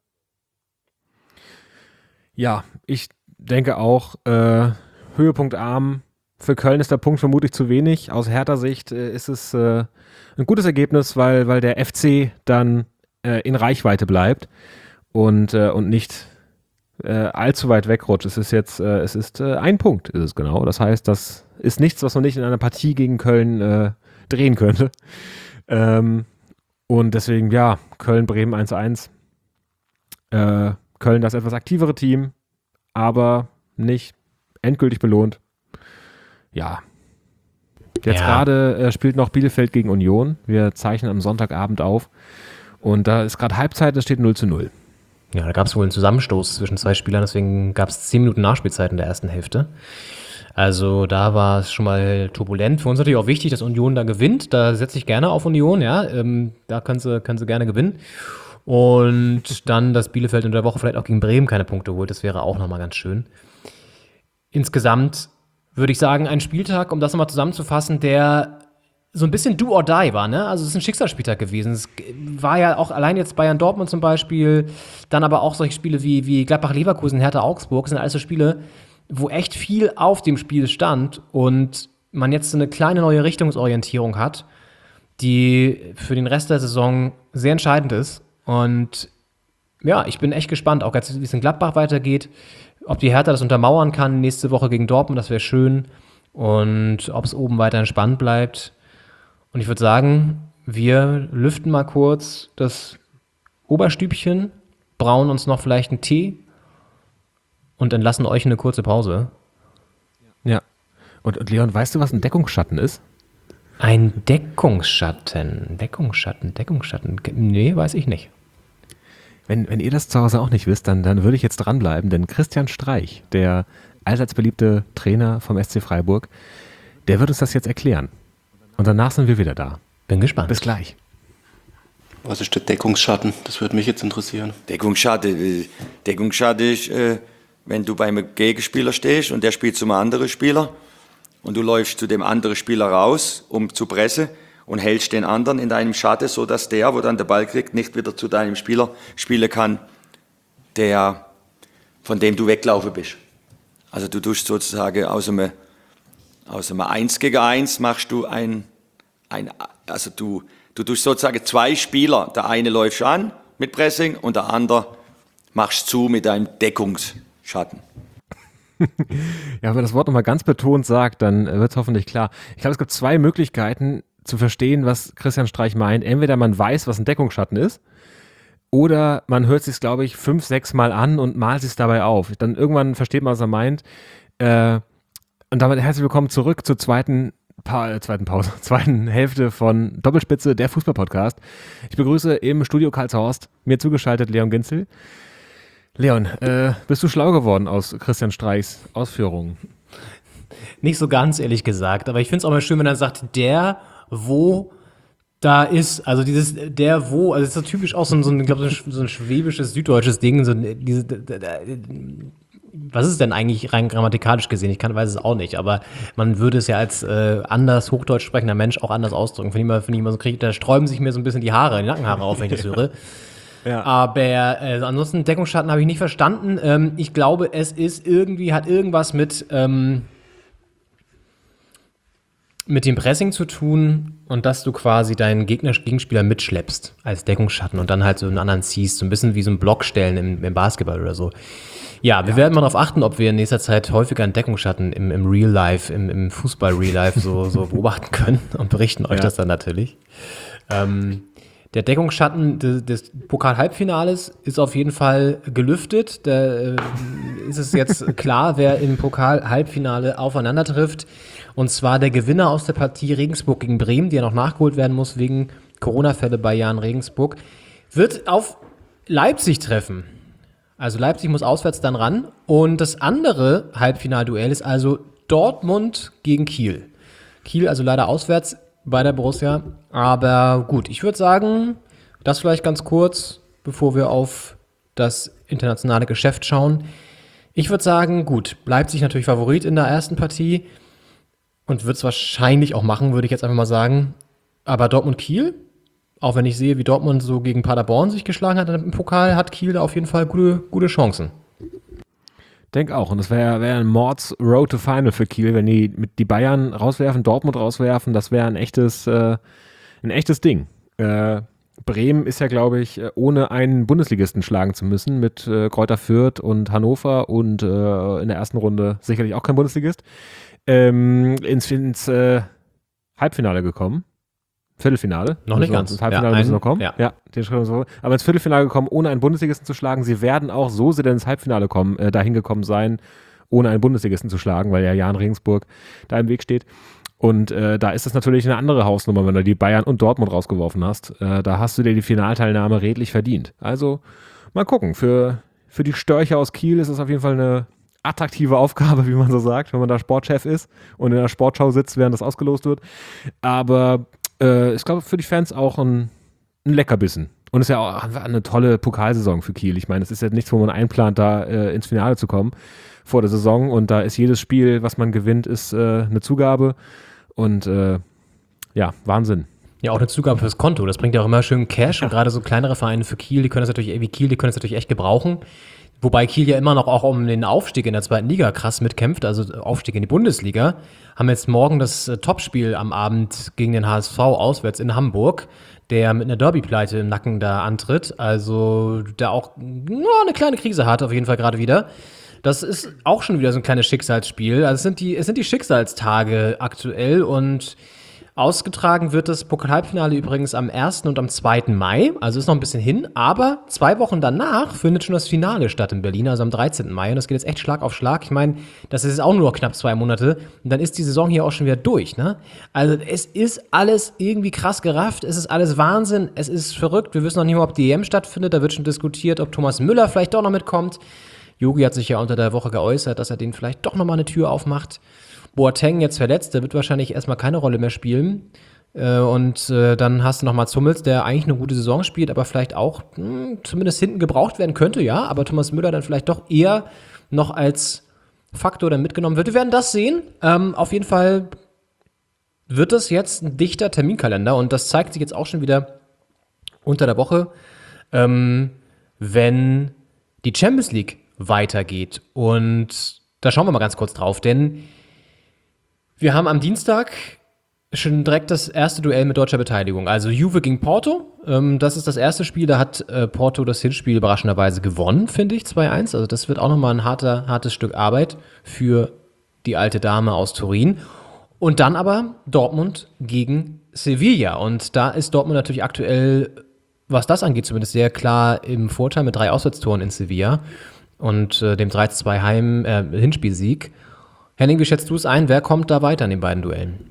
Ja, ich denke auch, äh, höhepunktarm. Für Köln ist der Punkt vermutlich zu wenig. Aus Hertha Sicht äh, ist es äh, ein gutes Ergebnis, weil, weil der F C dann äh, in Reichweite bleibt und, äh, und nicht äh, allzu weit wegrutscht. Es ist jetzt, äh, es ist äh, ein Punkt, ist es genau. Das heißt, das ist nichts, was man nicht in einer Partie gegen Köln äh, drehen könnte. Ähm, und deswegen, ja, Köln-Bremen eins eins. Äh, Köln das etwas aktivere Team, aber nicht endgültig belohnt. Ja. Jetzt ja. gerade äh, spielt noch Bielefeld gegen Union. Wir zeichnen am Sonntagabend auf. Und da ist gerade Halbzeit, es steht null zu null. Ja, da gab es wohl einen Zusammenstoß zwischen zwei Spielern, deswegen gab es zehn Minuten Nachspielzeit in der ersten Hälfte. Also da war es schon mal turbulent. Für uns natürlich auch wichtig, dass Union da gewinnt. Da setze ich gerne auf Union, ja. Ähm, da können sie, können sie gerne gewinnen. Und dann, dass Bielefeld in der Woche vielleicht auch gegen Bremen keine Punkte holt, das wäre auch nochmal ganz schön. Insgesamt würde ich sagen, ein Spieltag, um das nochmal zusammenzufassen, der so ein bisschen do or die war, ne? Also es ist ein Schicksalsspieltag gewesen. Es war ja auch allein jetzt Bayern-Dortmund zum Beispiel, dann aber auch solche Spiele wie, wie Gladbach-Leverkusen, Hertha-Augsburg, sind alles so Spiele, wo echt viel auf dem Spiel stand und man jetzt so eine kleine neue Richtungsorientierung hat, die für den Rest der Saison sehr entscheidend ist. Und ja, ich bin echt gespannt, auch jetzt, wie es in Gladbach weitergeht, ob die Hertha das untermauern kann nächste Woche gegen Dortmund, das wäre schön. Und ob es oben weiterhin spannend bleibt. Und ich würde sagen, wir lüften mal kurz das Oberstübchen, brauen uns noch vielleicht einen Tee und entlassen euch eine kurze Pause. Ja. Und, und Leon, weißt du, was ein Deckungsschatten ist? Ein Deckungsschatten. Deckungsschatten, Deckungsschatten. Nee, weiß ich nicht. Wenn, wenn ihr das zu Hause auch nicht wisst, dann, dann würde ich jetzt dranbleiben, denn Christian Streich, der allseits beliebte Trainer vom S C Freiburg, der wird uns das jetzt erklären. Und danach sind wir wieder da. Bin gespannt. Bis gleich. Was ist der Deckungsschatten? Das würde mich jetzt interessieren. Deckungsschatten, Deckungsschatten ist, äh, wenn du beim Gegenspieler stehst und der spielt zum anderen Spieler und du läufst zu dem anderen Spieler raus, um zu pressen, und hältst den anderen in deinem Schatten, sodass der, wo dann der Ball kriegt, nicht wieder zu deinem Spieler spielen kann, der, von dem du weglaufen bist. Also du tust sozusagen aus einem, aus einem eins gegen eins machst du ein, ein also du, du tust sozusagen zwei Spieler, der eine läuft an mit Pressing und der andere machst zu mit einem Deckungsschatten. Ja, wenn man das Wort nochmal ganz betont sagt, dann wird es hoffentlich klar. Ich glaube, es gibt zwei Möglichkeiten, zu verstehen, was Christian Streich meint. Entweder man weiß, was ein Deckungsschatten ist, oder man hört sich, glaube ich, fünf, sechs Mal an und malt sich dabei auf. Dann irgendwann versteht man, was er meint. Äh, und damit herzlich willkommen zurück zur zweiten, pa- äh, zweiten Pause, zweiten Hälfte von Doppelspitze, der Fußball-Podcast. Ich begrüße im Studio Karlshorst, mir zugeschaltet Leon Ginzel. Leon, äh, bist du schlau geworden aus Christian Streichs Ausführungen? Nicht so ganz, ehrlich gesagt. Aber ich finde es auch mal schön, wenn er sagt, der wo da ist, also dieses der wo, also das ist so typisch auch so ein, so ein, ich glaube, so ein schwäbisches, süddeutsches Ding, so diese, was ist es denn eigentlich rein grammatikalisch gesehen? Ich kann, weiß es auch nicht, aber man würde es ja als äh, anders Hochdeutsch sprechender Mensch auch anders ausdrücken. Finde ich mal, finde ich mal so, krieg, da sträuben sich mir so ein bisschen die Haare, die Nackenhaare auf, wenn ich das höre. Ja. Aber äh, ansonsten Deckungsschatten habe ich nicht verstanden. Ähm, ich glaube, es ist irgendwie, hat irgendwas mit ähm, mit dem Pressing zu tun und dass du quasi deinen Gegner, Gegenspieler mitschleppst als Deckungsschatten und dann halt so einen anderen ziehst, so ein bisschen wie so ein Blockstellen im, im Basketball oder so. Ja, wir ja. werden mal darauf achten, ob wir in nächster Zeit häufiger einen Deckungsschatten im, im Real Life, im, im Fußball-Real Life so, so beobachten können und berichten euch ja. das dann natürlich. Ähm, der Deckungsschatten des, des Pokal-Halbfinales ist auf jeden Fall gelüftet. Da äh, ist es jetzt klar, wer im Pokal-Halbfinale aufeinander trifft. Und zwar der Gewinner aus der Partie Regensburg gegen Bremen, die ja noch nachgeholt werden muss wegen Corona-Fälle bei Jan Regensburg, wird auf Leipzig treffen. Also Leipzig muss auswärts dann ran. Und das andere Halbfinalduell ist also Dortmund gegen Kiel. Kiel also leider auswärts bei der Borussia. Aber gut, ich würde sagen, das vielleicht ganz kurz, bevor wir auf das internationale Geschäft schauen. Ich würde sagen, gut, Leipzig natürlich Favorit in der ersten Partie und wird es wahrscheinlich auch machen, würde ich jetzt einfach mal sagen. Aber Dortmund-Kiel, auch wenn ich sehe, wie Dortmund so gegen Paderborn sich geschlagen hat im Pokal, hat Kiel da auf jeden Fall gute, gute Chancen. Denk auch. Und das wäre wär ein Mords Road to Final für Kiel, wenn die mit die Bayern rauswerfen, Dortmund rauswerfen. Das wäre ein echtes, äh, ein echtes Ding. Äh, Bremen ist ja, glaube ich, ohne einen Bundesligisten schlagen zu müssen, mit äh, Greuther Fürth und Hannover und äh, in der ersten Runde sicherlich auch kein Bundesligist, ähm, ins, ins äh, Halbfinale gekommen. Viertelfinale. Noch nicht ganz. Ins Halbfinale ja, müssen ein, noch kommen. Ja. ja den Schritt so. Aber ins Viertelfinale gekommen, ohne einen Bundesligisten zu schlagen. Sie werden auch, so sie denn ins Halbfinale kommen, äh, dahin gekommen sein, ohne einen Bundesligisten zu schlagen, weil ja Jan Regensburg da im Weg steht. Und äh, da ist es natürlich eine andere Hausnummer, wenn du die Bayern und Dortmund rausgeworfen hast. Äh, da hast du dir die Finalteilnahme redlich verdient. Also mal gucken. Für, für die Störche aus Kiel ist es auf jeden Fall eine attraktive Aufgabe, wie man so sagt, wenn man da Sportchef ist und in der Sportschau sitzt, während das ausgelost wird. Aber äh, ich glaube, für die Fans auch ein, ein Leckerbissen. Und es ist ja auch eine tolle Pokalsaison für Kiel. Ich meine, es ist ja nichts, wo man einplant, da äh, ins Finale zu kommen vor der Saison. Und da ist jedes Spiel, was man gewinnt, ist äh, eine Zugabe. Und äh, ja, Wahnsinn. Ja, auch eine Zugabe fürs Konto. Das bringt ja auch immer schön Cash. Und gerade so kleinere Vereine für Kiel, die können das natürlich, wie Kiel, die können das natürlich echt gebrauchen. Wobei Kiel ja immer noch auch um den Aufstieg in der zweiten Liga krass mitkämpft, also Aufstieg in die Bundesliga. Haben jetzt morgen das äh, Topspiel am Abend gegen den H S V auswärts in Hamburg, der mit einer Derby-Pleite im Nacken da antritt. Also der auch no, eine kleine Krise hat, auf jeden Fall gerade wieder. Das ist auch schon wieder so ein kleines Schicksalsspiel. Also es sind die, es sind die Schicksalstage aktuell und ausgetragen wird das Pokal-Halbfinale übrigens am ersten und am zweiten Mai, also ist noch ein bisschen hin, aber zwei Wochen danach findet schon das Finale statt in Berlin, also am dreizehnten Mai und das geht jetzt echt Schlag auf Schlag. Ich meine, das ist jetzt auch nur noch knapp zwei Monate und dann ist die Saison hier auch schon wieder durch, ne? Also es ist alles irgendwie krass gerafft, es ist alles Wahnsinn, es ist verrückt, wir wissen noch nicht mal, ob die E M stattfindet, da wird schon diskutiert, ob Thomas Müller vielleicht doch noch mitkommt. Jogi hat sich ja unter der Woche geäußert, dass er denen vielleicht doch nochmal eine Tür aufmacht. Boateng jetzt verletzt, der wird wahrscheinlich erstmal keine Rolle mehr spielen. Äh, und äh, dann hast du noch Mats Hummels, der eigentlich eine gute Saison spielt, aber vielleicht auch mh, zumindest hinten gebraucht werden könnte, ja. Aber Thomas Müller dann vielleicht doch eher noch als Faktor dann mitgenommen wird. Wir werden das sehen. Ähm, auf jeden Fall wird das jetzt ein dichter Terminkalender und das zeigt sich jetzt auch schon wieder unter der Woche, ähm, wenn die Champions League weitergeht. Und da schauen wir mal ganz kurz drauf, denn wir haben am Dienstag schon direkt das erste Duell mit deutscher Beteiligung. Also Juve gegen Porto. Ähm, das ist das erste Spiel. Da hat äh, Porto das Hinspiel überraschenderweise gewonnen, finde ich, zwei eins. Also das wird auch nochmal ein harter, hartes Stück Arbeit für die alte Dame aus Turin. Und dann aber Dortmund gegen Sevilla. Und da ist Dortmund natürlich aktuell, was das angeht, zumindest sehr klar im Vorteil mit drei Auswärtstoren in Sevilla und äh, dem drei zu zwei Heim, äh, Hinspielsieg. Henning, wie schätzt du es ein? Wer kommt da weiter in den beiden Duellen?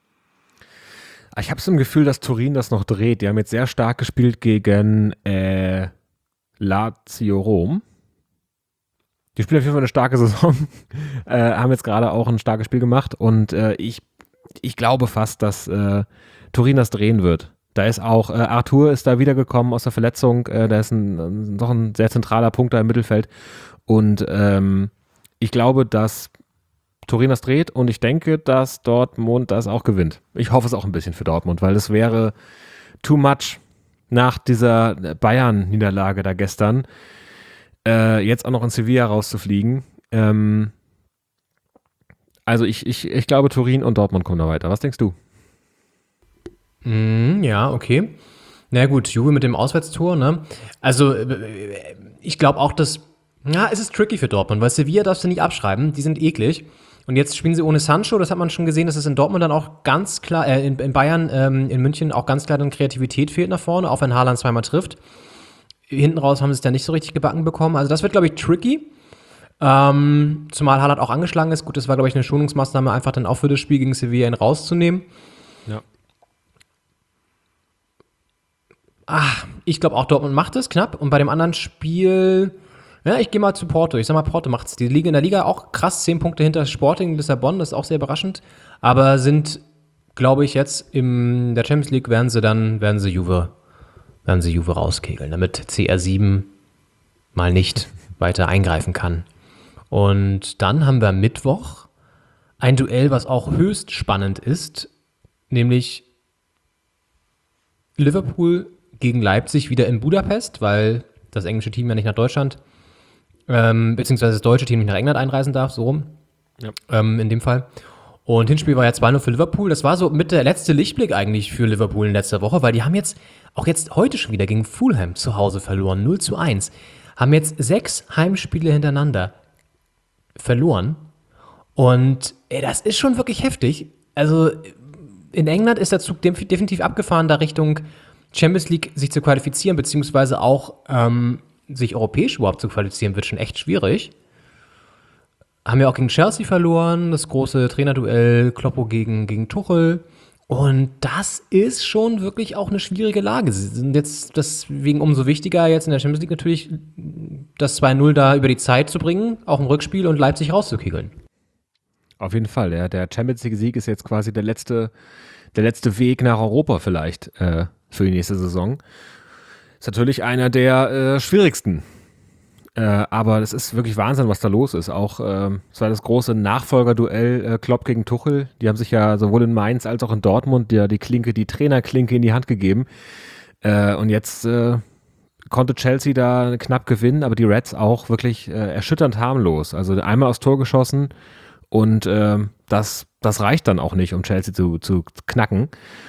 Ich habe so ein Gefühl, dass Turin das noch dreht. Die haben jetzt sehr stark gespielt gegen äh, Lazio Rom. Die spielen auf jeden Fall eine starke Saison. äh, haben jetzt gerade auch ein starkes Spiel gemacht. Und äh, ich, ich glaube fast, dass äh, Turin das drehen wird. Da ist auch, äh, Arthur ist da wiedergekommen aus der Verletzung. Äh, da ist ein, noch ein sehr zentraler Punkt da im Mittelfeld. Und ähm, ich glaube, dass Turin das dreht und ich denke, dass Dortmund das auch gewinnt. Ich hoffe es auch ein bisschen für Dortmund, weil es wäre too much nach dieser Bayern-Niederlage da gestern, äh, jetzt auch noch in Sevilla rauszufliegen. Ähm, also ich, ich, ich glaube, Turin und Dortmund kommen da weiter. Was denkst du? Mm, ja, okay. Na gut, Juve mit dem Auswärtstor, ne? Also ich glaube auch, dass, ja, es ist tricky für Dortmund, weil Sevilla darfst du nicht abschreiben, die sind eklig. Und jetzt spielen sie ohne Sancho, das hat man schon gesehen, dass es in Dortmund dann auch ganz klar, äh, in, in Bayern, ähm, in München auch ganz klar dann Kreativität fehlt nach vorne, auch wenn Haaland zweimal trifft. Hinten raus haben sie es dann nicht so richtig gebacken bekommen. Also das wird, glaube ich, tricky. Ähm, zumal Haaland auch angeschlagen ist. Gut, das war, glaube ich, eine Schonungsmaßnahme, einfach dann auch für das Spiel gegen Sevilla ihn rauszunehmen. Ja. Ach, ich glaube auch, Dortmund macht es knapp. Und bei dem anderen Spiel, ja, ich gehe mal zu Porto. Ich sag mal, Porto macht es. Die liegen in der Liga auch krass, zehn Punkte hinter Sporting Lissabon, das ist auch sehr überraschend. Aber sind glaube ich, jetzt in der Champions League werden sie dann, werden sie Juve, werden sie Juve rauskegeln, damit C R sieben mal nicht weiter eingreifen kann. Und dann haben wir Mittwoch ein Duell, was auch höchst spannend ist, nämlich Liverpool gegen Leipzig wieder in Budapest, weil das englische Team ja nicht nach Deutschland, ähm, beziehungsweise das deutsche Team nicht nach England einreisen darf, so rum, ja. ähm, in dem Fall. Und Hinspiel war ja zwei null für Liverpool. Das war so mit der letzte Lichtblick eigentlich für Liverpool in letzter Woche, weil die haben jetzt, auch jetzt heute schon wieder gegen Fulham zu Hause verloren, null zu eins. Haben jetzt sechs Heimspiele hintereinander verloren. Und ey, das ist schon wirklich heftig. Also in England ist der Zug definitiv abgefahren, da Richtung Champions League sich zu qualifizieren, beziehungsweise auch ähm, sich europäisch überhaupt zu qualifizieren, wird schon echt schwierig. Haben ja auch gegen Chelsea verloren, das große Trainerduell Kloppo gegen, gegen Tuchel. Und das ist schon wirklich auch eine schwierige Lage. Sie sind jetzt deswegen umso wichtiger, jetzt in der Champions League natürlich das zwei null da über die Zeit zu bringen, auch im Rückspiel und Leipzig rauszukegeln. Auf jeden Fall, ja. Der Champions League-Sieg ist jetzt quasi der letzte, der letzte Weg nach Europa vielleicht äh, für die nächste Saison. Ist natürlich einer der äh, schwierigsten. Äh, aber das ist wirklich Wahnsinn, was da los ist. Auch äh, es war das große Nachfolgerduell äh, Klopp gegen Tuchel. Die haben sich ja sowohl in Mainz als auch in Dortmund die, die Klinke, die Trainerklinke in die Hand gegeben. Äh, und jetzt äh, konnte Chelsea da knapp gewinnen, aber die Reds auch wirklich äh, erschütternd harmlos. Also einmal aufs Tor geschossen und äh, das, das reicht dann auch nicht, um Chelsea zu, zu knacken.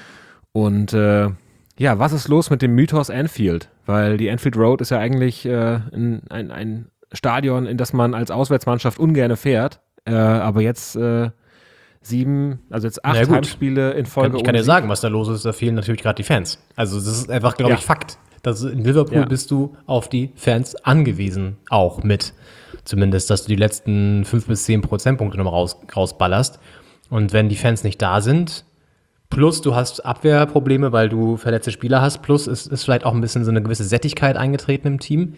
Und äh, ja, was ist los mit dem Mythos Anfield? Weil die Anfield Road ist ja eigentlich äh, ein, ein, ein Stadion, in das man als Auswärtsmannschaft ungerne fährt. Äh, aber jetzt äh, sieben, also jetzt acht Heimspiele in Folge. Kann, ich kann dir sagen, was da los ist, da fehlen natürlich gerade die Fans. Also das ist einfach, glaube ja. ich, Fakt. Das, in Liverpool ja. bist du auf die Fans angewiesen, auch mit. Zumindest, dass du die letzten fünf bis zehn Prozentpunkte noch raus, rausballerst. Und wenn die Fans nicht da sind, plus du hast Abwehrprobleme, weil du verletzte Spieler hast, plus es ist vielleicht auch ein bisschen so eine gewisse Sättigkeit eingetreten im Team.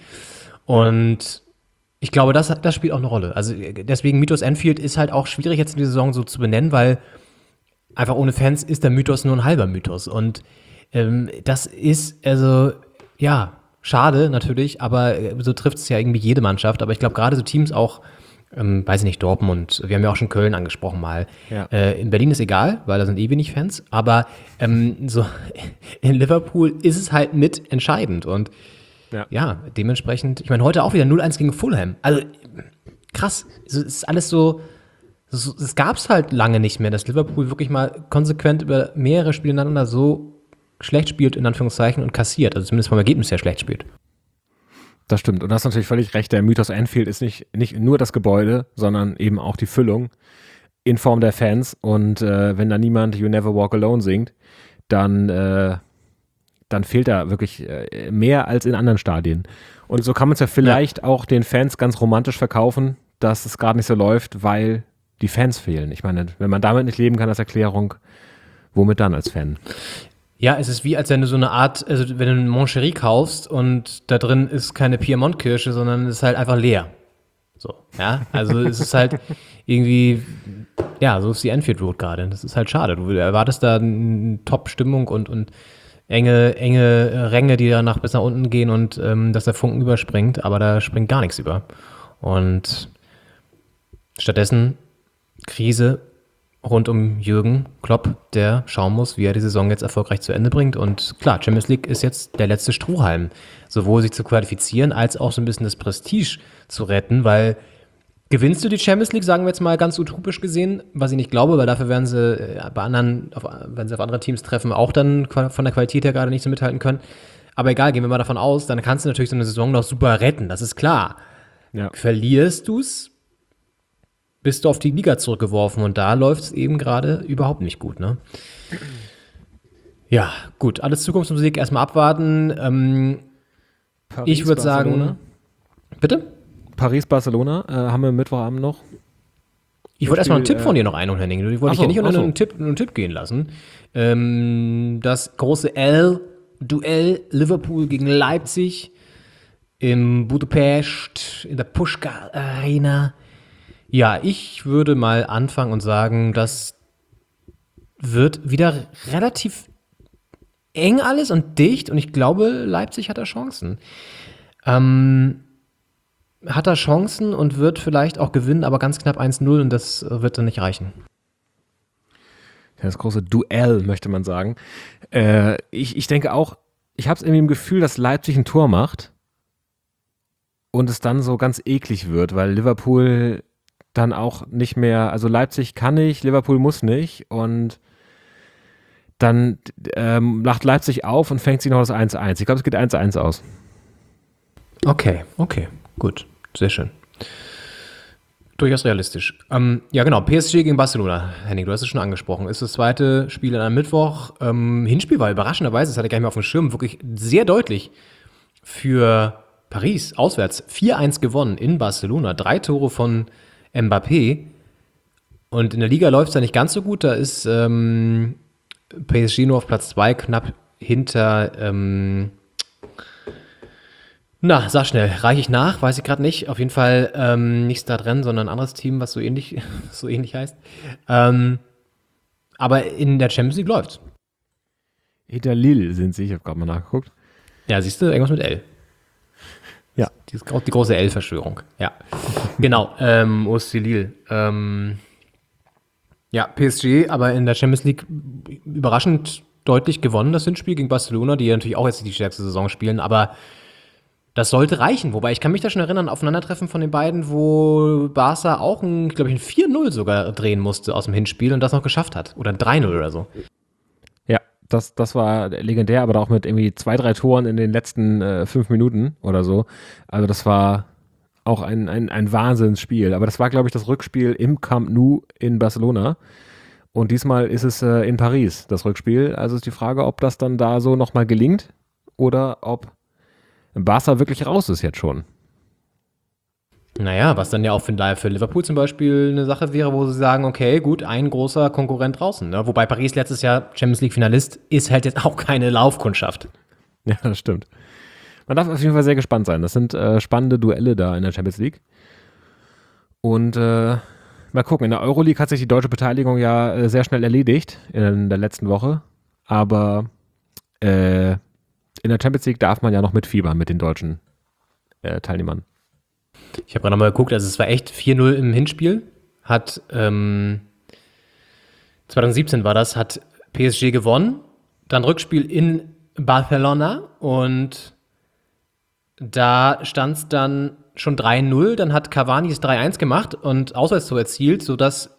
Und ich glaube, das, das spielt auch eine Rolle. Also deswegen Mythos Anfield ist halt auch schwierig jetzt in der Saison so zu benennen, weil einfach ohne Fans ist der Mythos nur ein halber Mythos. Und ähm, das ist, also, ja, schade natürlich, aber so trifft es ja irgendwie jede Mannschaft. Aber ich glaube, gerade so Teams auch, ähm, weiß ich nicht, Dortmund, wir haben ja auch schon Köln angesprochen mal. Ja. Äh, in Berlin ist egal, weil da sind eh wenig Fans. Aber ähm, so in Liverpool ist es halt mit entscheidend. Und ja, ja dementsprechend, ich meine, heute auch wieder null eins gegen Fulham. Also krass, es ist alles so, es gab es halt lange nicht mehr, dass Liverpool wirklich mal konsequent über mehrere Spiele ineinander so schlecht spielt, in Anführungszeichen, und kassiert. Also zumindest vom Ergebnis her schlecht spielt. Das stimmt. Und du hast natürlich völlig recht. Der Mythos Anfield ist nicht, nicht nur das Gebäude, sondern eben auch die Füllung in Form der Fans. Und äh, wenn da niemand You Never Walk Alone singt, dann, äh, dann fehlt da wirklich äh, mehr als in anderen Stadien. Und so kann man es ja vielleicht ja. auch den Fans ganz romantisch verkaufen, dass es gerade nicht so läuft, weil die Fans fehlen. Ich meine, wenn man damit nicht leben kann als Erklärung, womit dann als Fan? Ja, es ist wie, als wenn du so eine Art, also wenn du einen Moncherie kaufst und da drin ist keine Piemont-Kirsche, sondern es ist halt einfach leer. So, ja, also es ist halt irgendwie, ja, so ist die Anfield Road gerade. Das ist halt schade. Du erwartest da eine Top-Stimmung und, und enge, enge Ränge, die danach bis nach unten gehen und ähm, dass der Funken überspringt, aber da springt gar nichts über. Und stattdessen Krise rund um Jürgen Klopp, der schauen muss, wie er die Saison jetzt erfolgreich zu Ende bringt. Und klar, Champions League ist jetzt der letzte Strohhalm, sowohl sich zu qualifizieren, als auch so ein bisschen das Prestige zu retten, weil gewinnst du die Champions League, sagen wir jetzt mal ganz utopisch gesehen, was ich nicht glaube, weil dafür werden sie bei anderen, auf, wenn sie auf andere Teams treffen, auch dann von der Qualität her gerade nicht so mithalten können. Aber egal, gehen wir mal davon aus, dann kannst du natürlich so eine Saison noch super retten, das ist klar. Ja. Verlierst du's, bist du auf die Liga zurückgeworfen und da läuft es eben gerade überhaupt nicht gut, ne? Ja, gut, alles Zukunftsmusik, erstmal abwarten. Ähm, Paris, ich würde sagen, bitte? Paris-Barcelona äh, haben wir Mittwochabend noch. Ich wollte erstmal einen Tipp von dir noch einholen, Henning. Ich wollte dich ja nicht unter so. einen, Tipp, einen Tipp gehen lassen. Ähm, das große L-Duell Liverpool gegen Leipzig im Budapest, in der Puskás Arena. Ja, ich würde mal anfangen und sagen, dass wird wieder relativ eng alles und dicht und ich glaube, Leipzig hat da Chancen. Ähm, hat da Chancen und wird vielleicht auch gewinnen, aber ganz knapp eins null und das wird dann nicht reichen. Das große Duell, möchte man sagen. Äh, ich, ich denke auch, ich habe es irgendwie im Gefühl, dass Leipzig ein Tor macht und es dann so ganz eklig wird, weil Liverpool dann auch nicht mehr, also Leipzig kann nicht, Liverpool muss nicht und dann ähm, macht Leipzig auf und fängt sich noch das eins eins. Ich glaube, es geht eins eins aus. Okay, okay, gut, sehr schön. Durchaus realistisch. Ähm, ja, genau. P S G gegen Barcelona. Henning, du hast es schon angesprochen. Ist das zweite Spiel an einem Mittwoch. Ähm, Hinspiel war überraschenderweise, das hatte ich gar nicht mehr auf dem Schirm, wirklich sehr deutlich für Paris. Auswärts vier eins gewonnen in Barcelona. Drei Tore von Mbappé. Und in der Liga läuft es ja nicht ganz so gut. Da ist ähm, P S G nur auf Platz zwei, knapp hinter. Ähm, Na, sag schnell, reiche ich nach, weiß ich gerade nicht. Auf jeden Fall ähm, nicht Stade, sondern ein anderes Team, was so ähnlich, so ähnlich heißt. Ähm, aber in der Champions League läuft's. Hinter Lille sind sie, ich habe gerade mal nachgeguckt. Ja, siehst du, irgendwas mit L. Ja. Die, die große L-Verschwörung. Ja, genau, ähm, O S C Lille. Ähm, ja, P S G, aber in der Champions League überraschend deutlich gewonnen, das Hinspiel gegen Barcelona, die ja natürlich auch jetzt die stärkste Saison spielen, aber das sollte reichen, wobei ich kann mich da schon erinnern, Aufeinandertreffen von den beiden, wo Barca auch, ein, glaube ich, ein vier null sogar drehen musste aus dem Hinspiel und das noch geschafft hat. Oder ein drei null oder so. Ja, das, das war legendär, aber auch mit irgendwie zwei, drei Toren in den letzten äh, fünf Minuten oder so. Also das war auch ein, ein, ein Wahnsinnsspiel. Aber das war, glaube ich, das Rückspiel im Camp Nou in Barcelona. Und diesmal ist es äh, in Paris, das Rückspiel. Also ist die Frage, ob das dann da so nochmal gelingt oder ob Barca wirklich raus ist jetzt schon. Naja, was dann ja auch für, für Liverpool zum Beispiel eine Sache wäre, wo sie sagen, okay, gut, ein großer Konkurrent draußen. Ne? Wobei Paris letztes Jahr Champions League Finalist ist halt jetzt auch keine Laufkundschaft. Ja, das stimmt. Man darf auf jeden Fall sehr gespannt sein. Das sind äh, spannende Duelle da in der Champions League. Und äh, mal gucken, in der Euroleague hat sich die deutsche Beteiligung ja äh, sehr schnell erledigt in der letzten Woche. Aber äh, in der Champions League darf man ja noch mitfiebern mit den deutschen äh, Teilnehmern. Ich habe gerade nochmal geguckt, also es war echt vier null im Hinspiel. Hat ähm, zwanzig siebzehn war das, hat P S G gewonnen. Dann Rückspiel in Barcelona und da stand es dann schon drei null. Dann hat Cavani es drei eins gemacht und Auswärtstor erzielt, sodass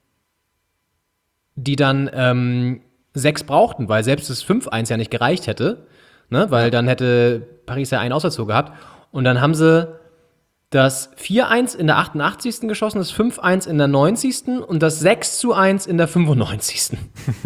die dann ähm, sechs brauchten, weil selbst das fünf eins ja nicht gereicht hätte. Ne, weil dann hätte Paris ja einen Auswärtstor gehabt. Und dann haben sie das vier eins in der achtundachtzigsten geschossen, das fünf eins in der neunzigsten und das sechs zu eins in der fünfundneunzigsten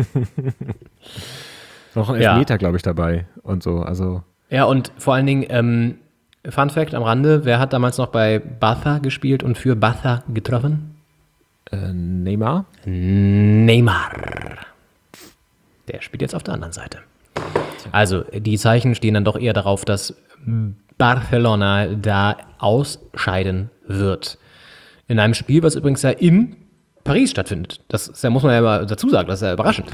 Noch ein Elfmeter, ja, glaube ich, dabei und so. Also. Ja, und vor allen Dingen, ähm, Fun Fact am Rande, wer hat damals noch bei Barca gespielt und für Barca getroffen? Äh, Neymar? Neymar. Der spielt jetzt auf der anderen Seite. Also, die Zeichen stehen dann doch eher darauf, dass Barcelona da ausscheiden wird. In einem Spiel, was übrigens ja in Paris stattfindet. Das, das muss man ja mal dazu sagen, das ist ja überraschend.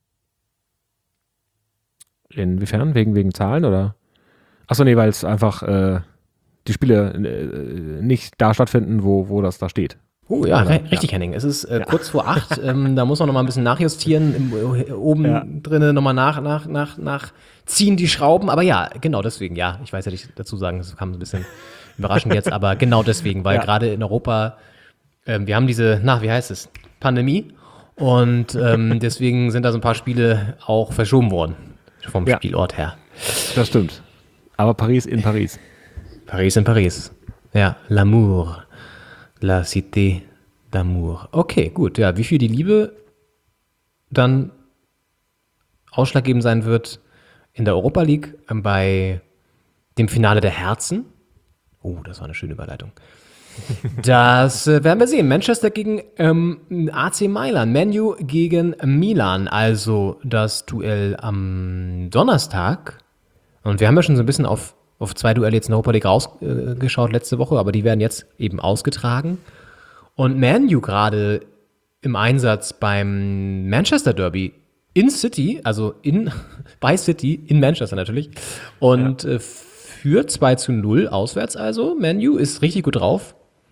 Inwiefern? Wegen, wegen Zahlen, oder? Achso, nee, weil es einfach äh, die Spiele äh, nicht da stattfinden, wo, wo das da steht. Oh ja, re- richtig, ja. Henning. Es ist äh, ja. kurz vor acht. ähm, da muss man noch mal ein bisschen nachjustieren. Im, oben ja. drinnen nochmal nach, nach, nach, nach ziehen die Schrauben. Aber ja, genau deswegen. Ja, ich weiß ja nicht dazu sagen, das kam ein bisschen überraschend jetzt. Aber genau deswegen, weil ja. gerade in Europa, ähm, wir haben diese, na, wie heißt es? Pandemie. Und ähm, deswegen sind da so ein paar Spiele auch verschoben worden. Vom ja. Spielort her. Das stimmt. Aber Paris in Paris. Paris in Paris. Ja, l'amour. La Cité d'Amour. Okay, gut. Ja, wie viel die Liebe dann ausschlaggebend sein wird in der Europa League bei dem Finale der Herzen. Oh, das war eine schöne Überleitung. Das äh, werden wir sehen. Manchester gegen ähm, A C Mailand. Man U gegen Milan. Also das Duell am Donnerstag. Und wir haben ja schon so ein bisschen auf auf zwei Duelle jetzt in der Europa League rausgeschaut äh, letzte Woche, aber die werden jetzt eben ausgetragen. Und Man U gerade im Einsatz beim Manchester Derby in City, also in, bei City, in Manchester natürlich. Und ja. äh, für zwei zu null auswärts also. Man U ist richtig gut drauf.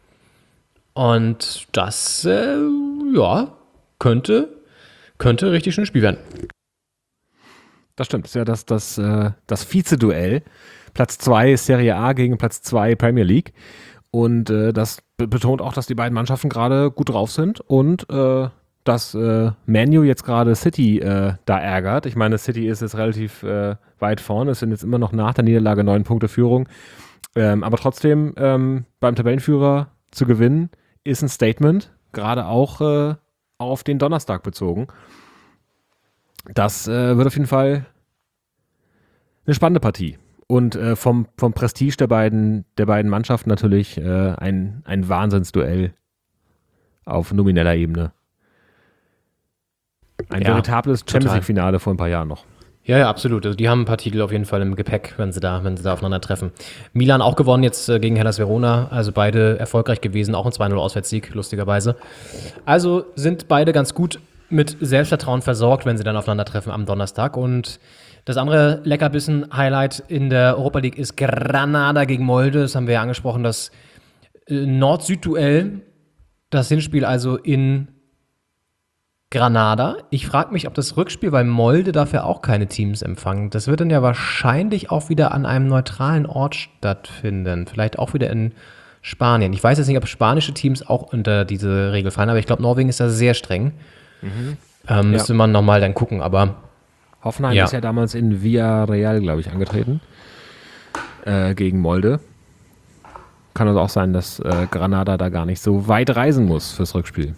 Und das, äh, ja, könnte, könnte richtig schönes Spiel werden. Das stimmt. Das ist ja das, das, äh, das Vize-Duell. Platz zwei Serie A gegen Platz zwei Premier League. Und äh, das be- betont auch, dass die beiden Mannschaften gerade gut drauf sind und äh, dass äh, Man U jetzt gerade City äh, da ärgert. Ich meine, City ist jetzt relativ äh, weit vorne. Es sind jetzt immer noch nach der Niederlage neun Punkte Führung. Ähm, aber trotzdem ähm, beim Tabellenführer zu gewinnen, ist ein Statement, gerade auch äh, auf den Donnerstag bezogen. Das äh, wird auf jeden Fall eine spannende Partie. Und äh, vom, vom Prestige der beiden, der beiden Mannschaften natürlich äh, ein, ein Wahnsinnsduell auf nomineller Ebene. Ein ja, veritables Champions League-Finale vor ein paar Jahren noch. Ja, ja, absolut. Also die haben ein paar Titel auf jeden Fall im Gepäck, wenn sie da, wenn sie da aufeinandertreffen. Milan auch gewonnen jetzt äh, gegen Hellas Verona, also beide erfolgreich gewesen, auch ein zwei null Auswärtssieg, lustigerweise. Also sind beide ganz gut mit Selbstvertrauen versorgt, wenn sie dann aufeinandertreffen am Donnerstag. Und das andere Leckerbissen-Highlight in der Europa League ist Granada gegen Molde. Das haben wir ja angesprochen, das äh, Nord-Süd-Duell, das Hinspiel also in Granada. Ich frage mich, ob das Rückspiel, weil Molde dafür auch keine Teams empfangen. Das wird dann ja wahrscheinlich auch wieder an einem neutralen Ort stattfinden. Vielleicht auch wieder in Spanien. Ich weiß jetzt nicht, ob spanische Teams auch unter diese Regel fallen, aber ich glaube, Norwegen ist da sehr streng. Mhm. Ähm, müsste ja. man nochmal dann gucken, aber Hoffenheim ja. ist ja damals in Villarreal, glaube ich, angetreten. Äh, gegen Molde. Kann also auch sein, dass äh, Granada da gar nicht so weit reisen muss fürs Rückspiel.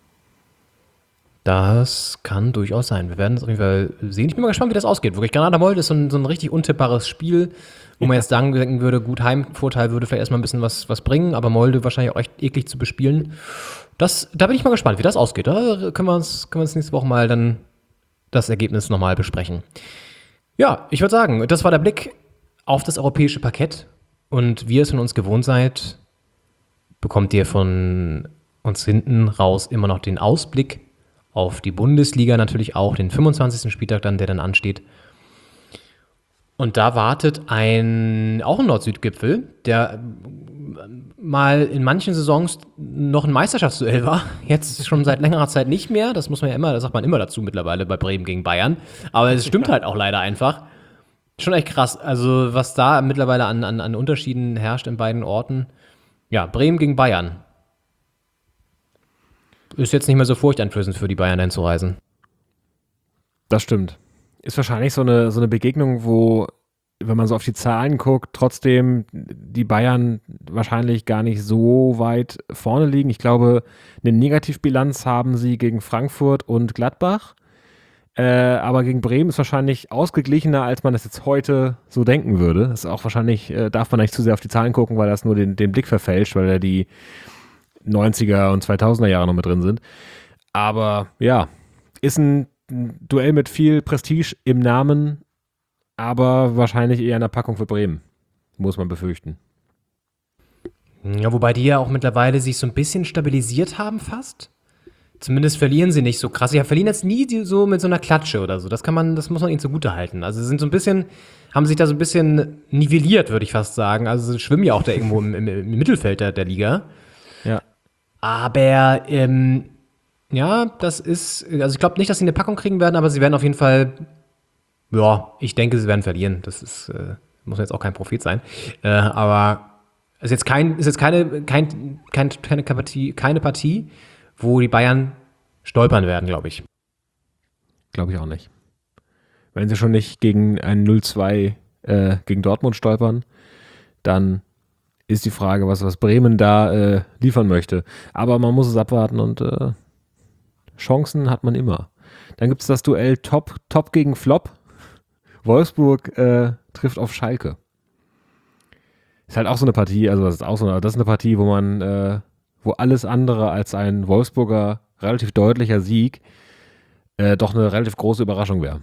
Das kann durchaus sein. Wir werden es auf jeden Fall sehen. Ich bin mal gespannt, wie das ausgeht. Wirklich, Granada-Molde ist so ein, so ein richtig untippbares Spiel, wo man jetzt sagen denken würde, gut, Heimvorteil würde vielleicht erstmal ein bisschen was, was bringen, aber Molde wahrscheinlich auch echt eklig zu bespielen. Das, da bin ich mal gespannt, wie das ausgeht. Da können wir uns, können wir uns nächste Woche mal dann das Ergebnis nochmal besprechen. Ja, ich würde sagen, das war der Blick auf das europäische Parkett. Und wie ihr es von uns gewohnt seid, bekommt ihr von uns hinten raus immer noch den Ausblick auf die Bundesliga, natürlich auch den fünfundzwanzigsten Spieltag dann, der dann ansteht. Und da wartet ein, auch ein Nord-Süd-Gipfel, der mal in manchen Saisons noch ein Meisterschaftsduell war, jetzt schon seit längerer Zeit nicht mehr. Das muss man ja immer, das sagt man immer dazu mittlerweile bei Bremen gegen Bayern. Aber es stimmt halt auch leider einfach. Schon echt krass. Also was da mittlerweile an, an, an Unterschieden herrscht in beiden Orten. Ja, Bremen gegen Bayern. Ist jetzt nicht mehr so furchteinflößend für die Bayern einzureisen. Das stimmt. Ist wahrscheinlich so eine, so eine Begegnung, wo, wenn man so auf die Zahlen guckt, trotzdem die Bayern wahrscheinlich gar nicht so weit vorne liegen. Ich glaube, eine Negativbilanz haben sie gegen Frankfurt und Gladbach. Äh, aber gegen Bremen ist wahrscheinlich ausgeglichener, als man das jetzt heute so denken würde. Das ist auch wahrscheinlich, äh, darf man nicht zu sehr auf die Zahlen gucken, weil das nur den, den Blick verfälscht, weil da die neunziger und zweitausender Jahre noch mit drin sind. Aber ja, ist ein Duell mit viel Prestige im Namen, aber wahrscheinlich eher eine Packung für Bremen, muss man befürchten. Ja, wobei die ja auch mittlerweile sich so ein bisschen stabilisiert haben fast. Zumindest verlieren sie nicht so krass. Sie verlieren jetzt nie die, so mit so einer Klatsche oder so. Das kann man, das muss man ihnen zugute halten. Also sie sind so ein bisschen, haben sich da so ein bisschen nivelliert, würde ich fast sagen. Also sie schwimmen ja auch da irgendwo im, im, im Mittelfeld der, der Liga. Ja. Aber ähm, ja, das ist, also ich glaube nicht, dass sie eine Packung kriegen werden, aber sie werden auf jeden Fall, ja, ich denke, sie werden verlieren. Das ist, äh, muss jetzt auch kein Prophet sein. Äh, aber es ist jetzt kein, ist jetzt keine, kein, kein, keine Partie, keine Partie, wo die Bayern stolpern werden, glaube ich. Glaube ich auch nicht. Wenn sie schon nicht gegen ein null zwei äh, gegen Dortmund stolpern, dann ist die Frage, was, was Bremen da äh, liefern möchte. Aber man muss es abwarten und äh, Chancen hat man immer. Dann gibt es das Duell Top, Top gegen Flop. Wolfsburg äh, trifft auf Schalke. Ist halt auch so eine Partie, also das ist auch so eine, das ist eine Partie, wo man, äh, wo alles andere als ein Wolfsburger relativ deutlicher Sieg äh, doch eine relativ große Überraschung wäre.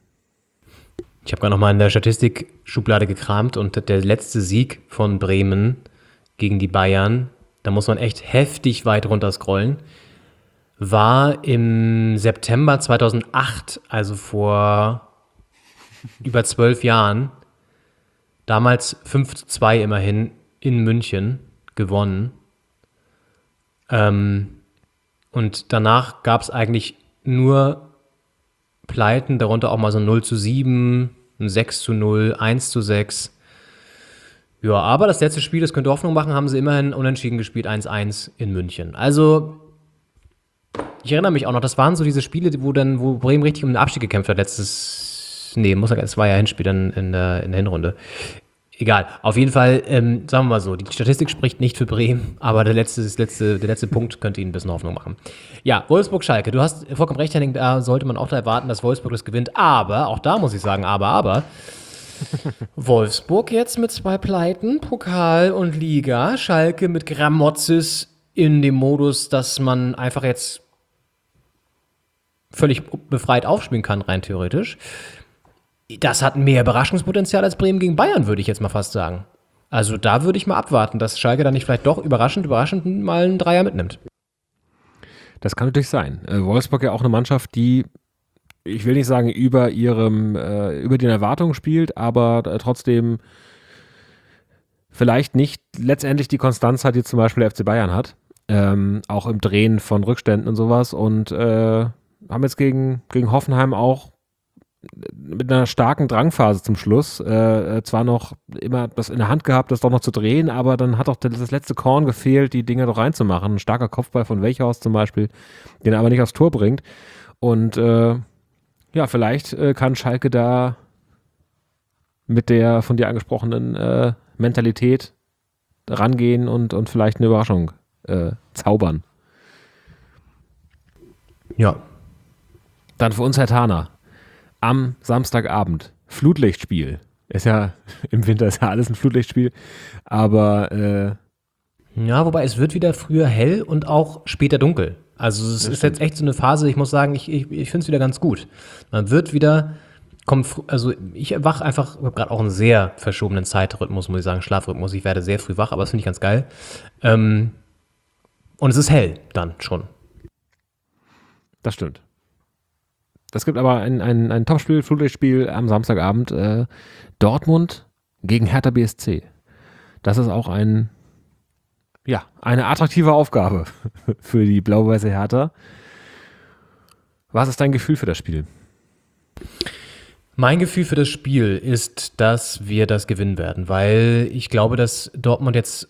Ich habe gerade noch mal in der Statistik-Schublade gekramt und der letzte Sieg von Bremen gegen die Bayern, da muss man echt heftig weit runter scrollen, war im September zweitausendacht, also vor über zwölf Jahren, damals fünf zu zwei immerhin in München gewonnen. Ähm, und danach gab es eigentlich nur Pleiten, darunter auch mal so ein null zu sieben, ein sechs zu null, eins zu sechs. Ja, aber das letzte Spiel, das könnte Hoffnung machen, haben sie immerhin unentschieden gespielt, eins eins in München. Also, ich erinnere mich auch noch, das waren so diese Spiele, wo dann, wo Bremen richtig um den Abstieg gekämpft hat, letztes, nee, muss sagen, es war ja ein Hinspiel dann in der, in der Hinrunde. Egal, auf jeden Fall, ähm, sagen wir mal so, die Statistik spricht nicht für Bremen, aber der letzte, das letzte, der letzte Punkt könnte ihnen ein bisschen Hoffnung machen. Ja, Wolfsburg-Schalke, du hast vollkommen recht, Henning, da sollte man auch da erwarten, dass Wolfsburg das gewinnt, aber, auch da muss ich sagen, aber, aber, Wolfsburg jetzt mit zwei Pleiten, Pokal und Liga, Schalke mit Gramotzes in dem Modus, dass man einfach jetzt völlig befreit aufspielen kann, rein theoretisch. Das hat mehr Überraschungspotenzial als Bremen gegen Bayern, würde ich jetzt mal fast sagen. Also da würde ich mal abwarten, dass Schalke dann nicht vielleicht doch überraschend, überraschend mal einen Dreier mitnimmt. Das kann natürlich sein. Äh, Wolfsburg ja auch eine Mannschaft, die, ich will nicht sagen, über ihrem, äh, über den Erwartungen spielt, aber äh, trotzdem vielleicht nicht letztendlich die Konstanz hat, die zum Beispiel der F C Bayern hat. Ähm, auch im Drehen von Rückständen und sowas. Und äh, haben jetzt gegen, gegen Hoffenheim auch mit einer starken Drangphase zum Schluss äh, zwar noch immer das in der Hand gehabt, das doch noch zu drehen, aber dann hat auch das letzte Korn gefehlt, die Dinger doch reinzumachen. Ein starker Kopfball von Weichhaus zum Beispiel, den er aber nicht aufs Tor bringt. Und äh, ja, vielleicht äh, kann Schalke da mit der von dir angesprochenen äh, Mentalität rangehen und, und vielleicht eine Überraschung äh, zaubern. Ja. Dann für uns Herr Thaner. Am Samstagabend. Flutlichtspiel. Ist ja, im Winter ist ja alles ein Flutlichtspiel. Aber, äh, ja, wobei es wird wieder früher hell und auch später dunkel. Also es ist stimmt. jetzt echt so eine Phase, ich muss sagen, ich, ich, ich finde es wieder ganz gut. Man wird wieder, kommt, also ich wach einfach, ich habe gerade auch einen sehr verschobenen Zeitrhythmus, muss ich sagen, Schlafrhythmus. Ich werde sehr früh wach, aber das finde ich ganz geil. Ähm, und es ist hell dann schon. Das stimmt. Das gibt aber ein, ein, ein Topspiel, Flutlichtspiel am Samstagabend. Äh, Dortmund gegen Hertha B S C. Das ist auch ein, ja, eine attraktive Aufgabe für die blau-weiße Hertha. Was ist dein Gefühl für das Spiel? Mein Gefühl für das Spiel ist, dass wir das gewinnen werden, weil ich glaube, dass Dortmund jetzt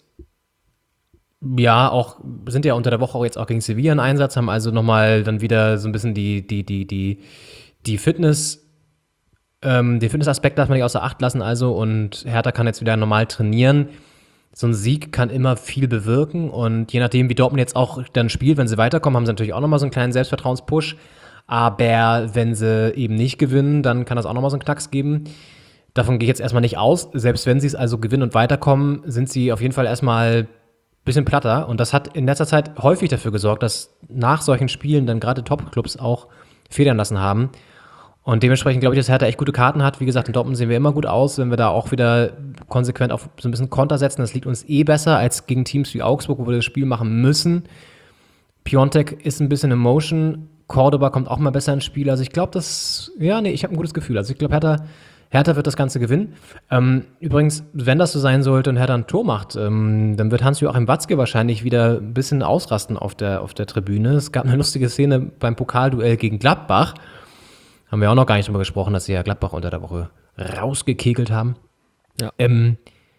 ja auch, sind ja unter der Woche auch jetzt auch gegen Sevilla einen Einsatz, haben also nochmal dann wieder so ein bisschen die, die, die, die, die Fitness, ähm, den Fitnessaspekt darf man nicht außer Acht lassen also und Hertha kann jetzt wieder normal trainieren. So ein Sieg kann immer viel bewirken und je nachdem, wie Dortmund jetzt auch dann spielt, wenn sie weiterkommen, haben sie natürlich auch nochmal so einen kleinen Selbstvertrauenspush, aber wenn sie eben nicht gewinnen, dann kann das auch nochmal so einen Knacks geben. Davon gehe ich jetzt erstmal nicht aus. Selbst wenn sie es also gewinnen und weiterkommen, sind sie auf jeden Fall erstmal bisschen platter und das hat in letzter Zeit häufig dafür gesorgt, dass nach solchen Spielen dann gerade Top-Clubs auch federn lassen haben und dementsprechend glaube ich, dass Hertha echt gute Karten hat. Wie gesagt, in Dortmund sehen wir immer gut aus, wenn wir da auch wieder konsequent auf so ein bisschen Konter setzen. Das liegt uns eh besser als gegen Teams wie Augsburg, wo wir das Spiel machen müssen. Piontek ist ein bisschen in Motion, Cordoba kommt auch mal besser ins Spiel. Also ich glaube, das, ja, nee, ich habe ein gutes Gefühl. Also ich glaube, Hertha Hertha wird das Ganze gewinnen. Ähm, übrigens, wenn das so sein sollte und Hertha ein Tor macht, ähm, dann wird Hans-Joachim Watzke wahrscheinlich wieder ein bisschen ausrasten auf der, auf der Tribüne. Es gab eine lustige Szene beim Pokalduell gegen Gladbach. Haben wir auch noch gar nicht drüber gesprochen, dass sie ja Gladbach unter der Woche rausgekegelt haben. Ja. Ähm,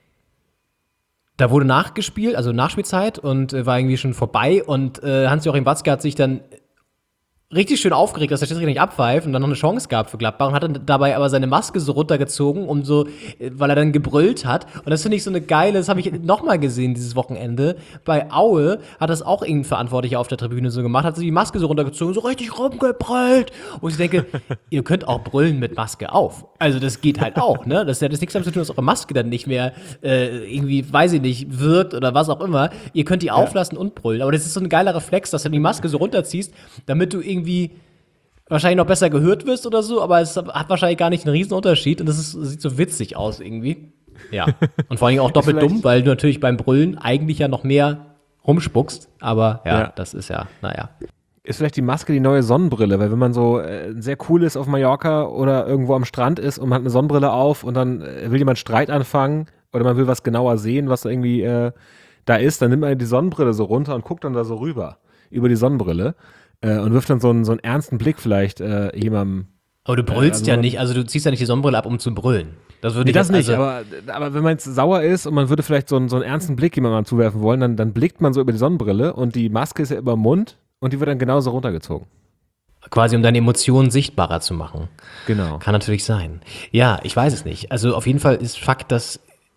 da wurde nachgespielt, also Nachspielzeit und äh, war irgendwie schon vorbei und äh, Hans-Joachim Watzke hat sich dann richtig schön aufgeregt, dass der Schiedsrichter nicht abpfeift und dann noch eine Chance gab für Gladbach und hat dann dabei aber seine Maske so runtergezogen, um so, weil er dann gebrüllt hat. Und das finde ich so eine geile, das habe ich nochmal gesehen dieses Wochenende. Bei Aue hat das auch irgendein Verantwortlicher auf der Tribüne so gemacht, hat sich die Maske so runtergezogen, so richtig rumgebrüllt. Und ich denke, ihr könnt auch brüllen mit Maske auf. Also das geht halt auch, ne? Das hat jetzt nichts damit zu tun, dass eure Maske dann nicht mehr äh, irgendwie, weiß ich nicht, wirkt oder was auch immer. Ihr könnt die ja auflassen und brüllen. Aber das ist so ein geiler Reflex, dass du die Maske so runterziehst, damit du irgendwie irgendwie wahrscheinlich noch besser gehört wirst oder so, aber es hat wahrscheinlich gar nicht einen riesen Unterschied und das ist, sieht so witzig aus irgendwie. Ja. Und vor allem auch doppelt dumm, weil du natürlich beim Brüllen eigentlich ja noch mehr rumspuckst, aber ja, ja. das ist ja, naja. ist vielleicht die Maske die neue Sonnenbrille, weil wenn man so äh, sehr cool ist auf Mallorca oder irgendwo am Strand ist und man hat eine Sonnenbrille auf und dann äh, will jemand Streit anfangen oder man will was genauer sehen, was da irgendwie äh, da ist, dann nimmt man die Sonnenbrille so runter und guckt dann da so rüber, über die Sonnenbrille äh, und wirft dann so einen, so einen ernsten Blick vielleicht äh, jemandem. Aber du brüllst äh, also ja nicht, also du ziehst ja nicht die Sonnenbrille ab, um zu brüllen. Das würde Nee, ich das jetzt nicht, also, aber, aber wenn man jetzt sauer ist und man würde vielleicht so einen, so einen ernsten Blick jemandem zuwerfen wollen, dann, dann blickt man so über die Sonnenbrille und die Maske ist ja über dem Mund und die wird dann genauso runtergezogen. Quasi um deine Emotionen sichtbarer zu machen. Genau. Kann natürlich sein. Ja, ich weiß es nicht. Also auf jeden Fall ist Fakt, dass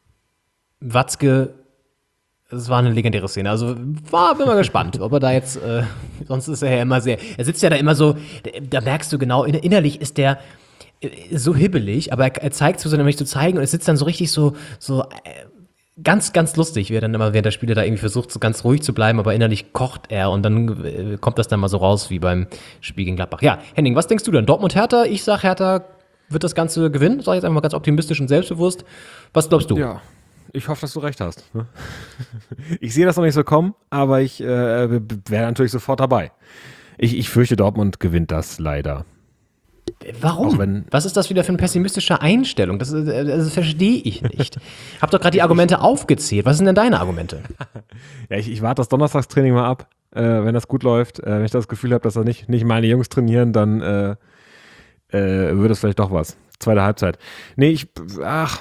Watzke, das war eine legendäre Szene. Also war, bin mal gespannt, ob er da jetzt, äh, sonst ist er ja immer sehr, er sitzt ja da immer so, da merkst du genau, innerlich ist der so hibbelig, aber er, er zeigt es, so nämlich zu zeigen und es sitzt dann so richtig so, so äh, ganz, ganz lustig, wie er dann immer während der Spiele da irgendwie versucht, so ganz ruhig zu bleiben, aber innerlich kocht er und dann äh, kommt das dann mal so raus wie beim Spiel gegen Gladbach. Ja, Henning, was denkst du denn? Dortmund-Hertha? Ich sag, Hertha wird das Ganze gewinnen, sag ich jetzt einfach mal ganz optimistisch und selbstbewusst. Was glaubst du? Ja, ich hoffe, dass du recht hast. Ne? Ich sehe das noch nicht so kommen, aber ich äh, wäre natürlich sofort dabei. Ich, ich fürchte, Dortmund gewinnt das leider. Warum? Wenn, Was ist das wieder für eine pessimistische Einstellung? Das, das verstehe ich nicht. Hab doch gerade die Argumente aufgezählt. Was sind denn deine Argumente? Ja, ich, ich warte das Donnerstagstraining mal ab, äh, wenn das gut läuft. Äh, wenn ich das Gefühl habe, dass da nicht, nicht meine Jungs trainieren, dann äh, äh, wird es vielleicht doch was. Zweite Halbzeit. Nee, ich, ach,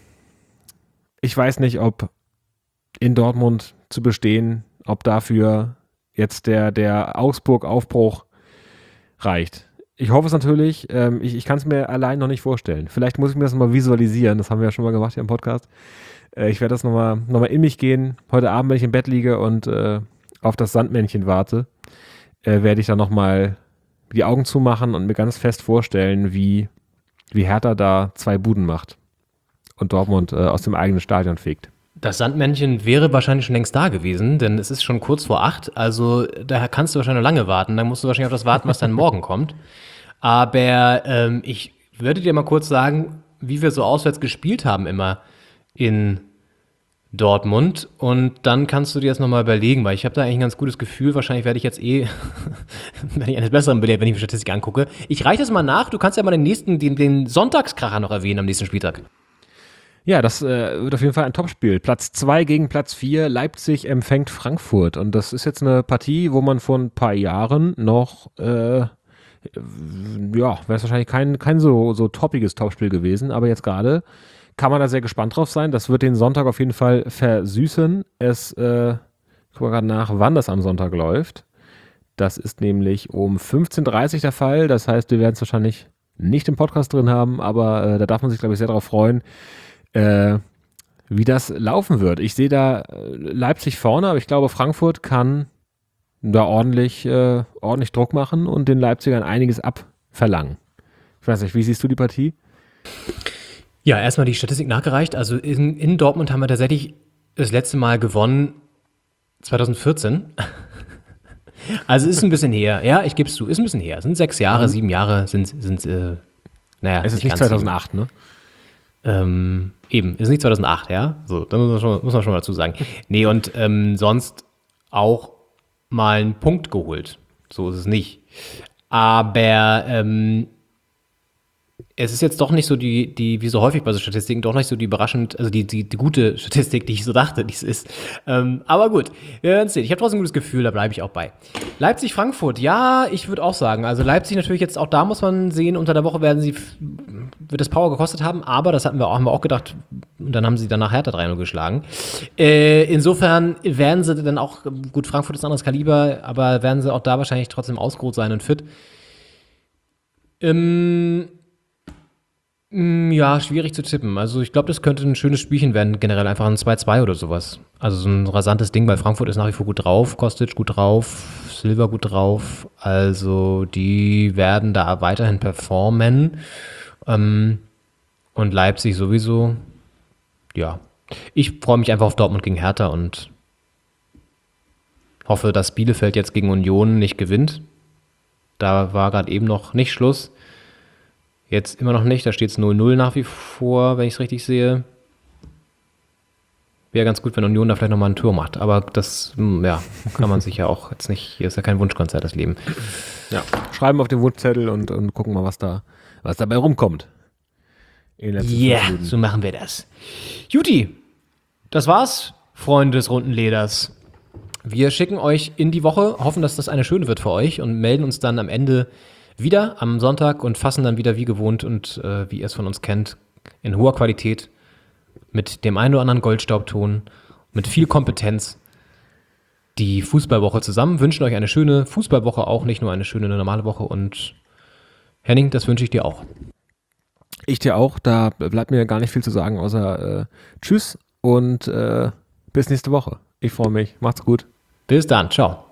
ich weiß nicht, ob in Dortmund zu bestehen, ob dafür jetzt der, der Augsburg-Aufbruch reicht. Ich hoffe es natürlich. Ähm, ich ich kann es mir allein noch nicht vorstellen. Vielleicht muss ich mir das nochmal visualisieren. Das haben wir ja schon mal gemacht hier im Podcast. Äh, ich werde das nochmal noch mal in mich gehen. Heute Abend, wenn ich im Bett liege und äh, auf das Sandmännchen warte, äh, werde ich dann nochmal die Augen zumachen und mir ganz fest vorstellen, wie, wie Hertha da zwei Buden macht und Dortmund äh, aus dem eigenen Stadion fegt. Das Sandmännchen wäre wahrscheinlich schon längst da gewesen, denn es ist schon kurz vor acht. Also da kannst du wahrscheinlich noch lange warten. Da musst du wahrscheinlich auf das warten, was dann morgen kommt. Aber ähm, ich würde dir mal kurz sagen, wie wir so auswärts gespielt haben immer in Dortmund. Und dann kannst du dir das nochmal überlegen, weil ich habe da eigentlich ein ganz gutes Gefühl. Wahrscheinlich werde ich jetzt eh, wenn ich eines Besseren belehrt, wenn ich mir Statistik angucke. Ich reiche das mal nach. Du kannst ja mal den nächsten, den, den Sonntagskracher noch erwähnen am nächsten Spieltag. Ja, das äh, wird auf jeden Fall ein Topspiel. Platz zwei gegen Platz vier. Leipzig empfängt Frankfurt. Und das ist jetzt eine Partie, wo man vor ein paar Jahren noch, äh, ja, wäre es wahrscheinlich kein, kein so, so toppiges Topspiel gewesen. Aber jetzt gerade kann man da sehr gespannt drauf sein. Das wird den Sonntag auf jeden Fall versüßen. Es, äh, ich gucke mal gerade nach, wann das am Sonntag läuft. Das ist nämlich um fünfzehn Uhr dreißig der Fall. Das heißt, wir werden es wahrscheinlich nicht im Podcast drin haben, aber äh, da darf man sich, glaube ich, sehr darauf freuen, Äh, wie das laufen wird. Ich sehe da äh, Leipzig vorne, aber ich glaube, Frankfurt kann da ordentlich, äh, ordentlich Druck machen und den Leipzigern einiges abverlangen. Ich weiß nicht, wie siehst du die Partie? Ja, erstmal die Statistik nachgereicht. Also in, in Dortmund haben wir tatsächlich das letzte Mal gewonnen zwanzig vierzehn. Also ist ein bisschen her. Ja, ich gebe es zu, ist ein bisschen her. Es sind sechs Jahre, mhm. sieben Jahre sind, sind äh, naja. Es ist nicht zweitausendacht, ne? Ähm, eben, ist nicht zweitausendacht, ja? So, da muss man schon, muss man schon mal dazu sagen. Nee, und ähm, sonst auch mal einen Punkt geholt. So ist es nicht. Aber ähm, es ist jetzt doch nicht so die, die, wie so häufig bei so Statistiken, doch nicht so die überraschend, also die, die, die gute Statistik, die ich so dachte, die es ist. Ähm, aber gut, wir werden es sehen. Ich habe trotzdem ein gutes Gefühl, da bleibe ich auch bei. Leipzig-Frankfurt, ja, ich würde auch sagen, also Leipzig natürlich jetzt, auch da muss man sehen, unter der Woche werden sie, wird das Power gekostet haben, aber das hatten wir auch, haben wir auch gedacht, und dann haben sie danach Hertha drei null geschlagen. Äh, insofern werden sie dann auch, gut, Frankfurt ist ein anderes Kaliber, aber werden sie auch da wahrscheinlich trotzdem ausgeruht sein und fit. Ähm, Ja, schwierig zu tippen. Also ich glaube, das könnte ein schönes Spielchen werden, generell einfach ein zwei zwei oder sowas. Also so ein rasantes Ding, weil Frankfurt ist nach wie vor gut drauf, Kostic gut drauf, Silva gut drauf. Also die werden da weiterhin performen. Ähm, und Leipzig sowieso. Ja, ich freue mich einfach auf Dortmund gegen Hertha und hoffe, dass Bielefeld jetzt gegen Union nicht gewinnt. Da war gerade eben noch nicht Schluss. Jetzt immer noch nicht, da steht es null null nach wie vor, wenn ich es richtig sehe. wäre ganz gut, wenn Union da vielleicht nochmal ein Tor macht. Aber das, ja, kann man sich ja auch jetzt nicht, hier ist ja kein Wunschkonzert, das Leben. Ja, schreiben auf den Wunschzettel und, und gucken mal, was da, was dabei rumkommt. Ja, yeah, so machen wir das. Juti, das war's, Freunde des runden Leders. Wir schicken euch in die Woche, hoffen, dass das eine schöne wird für euch und melden uns dann am Ende wieder am Sonntag und fassen dann wieder wie gewohnt und äh, wie ihr es von uns kennt, in hoher Qualität, mit dem einen oder anderen Goldstaubton, mit viel Kompetenz die Fußballwoche zusammen. Wünschen euch eine schöne Fußballwoche auch, nicht nur eine schöne normale Woche. Und Henning, das wünsche ich dir auch. Ich dir auch. Da bleibt mir gar nicht viel zu sagen, außer äh, Tschüss und äh, bis nächste Woche. Ich freue mich. Macht's gut. Bis dann. Ciao.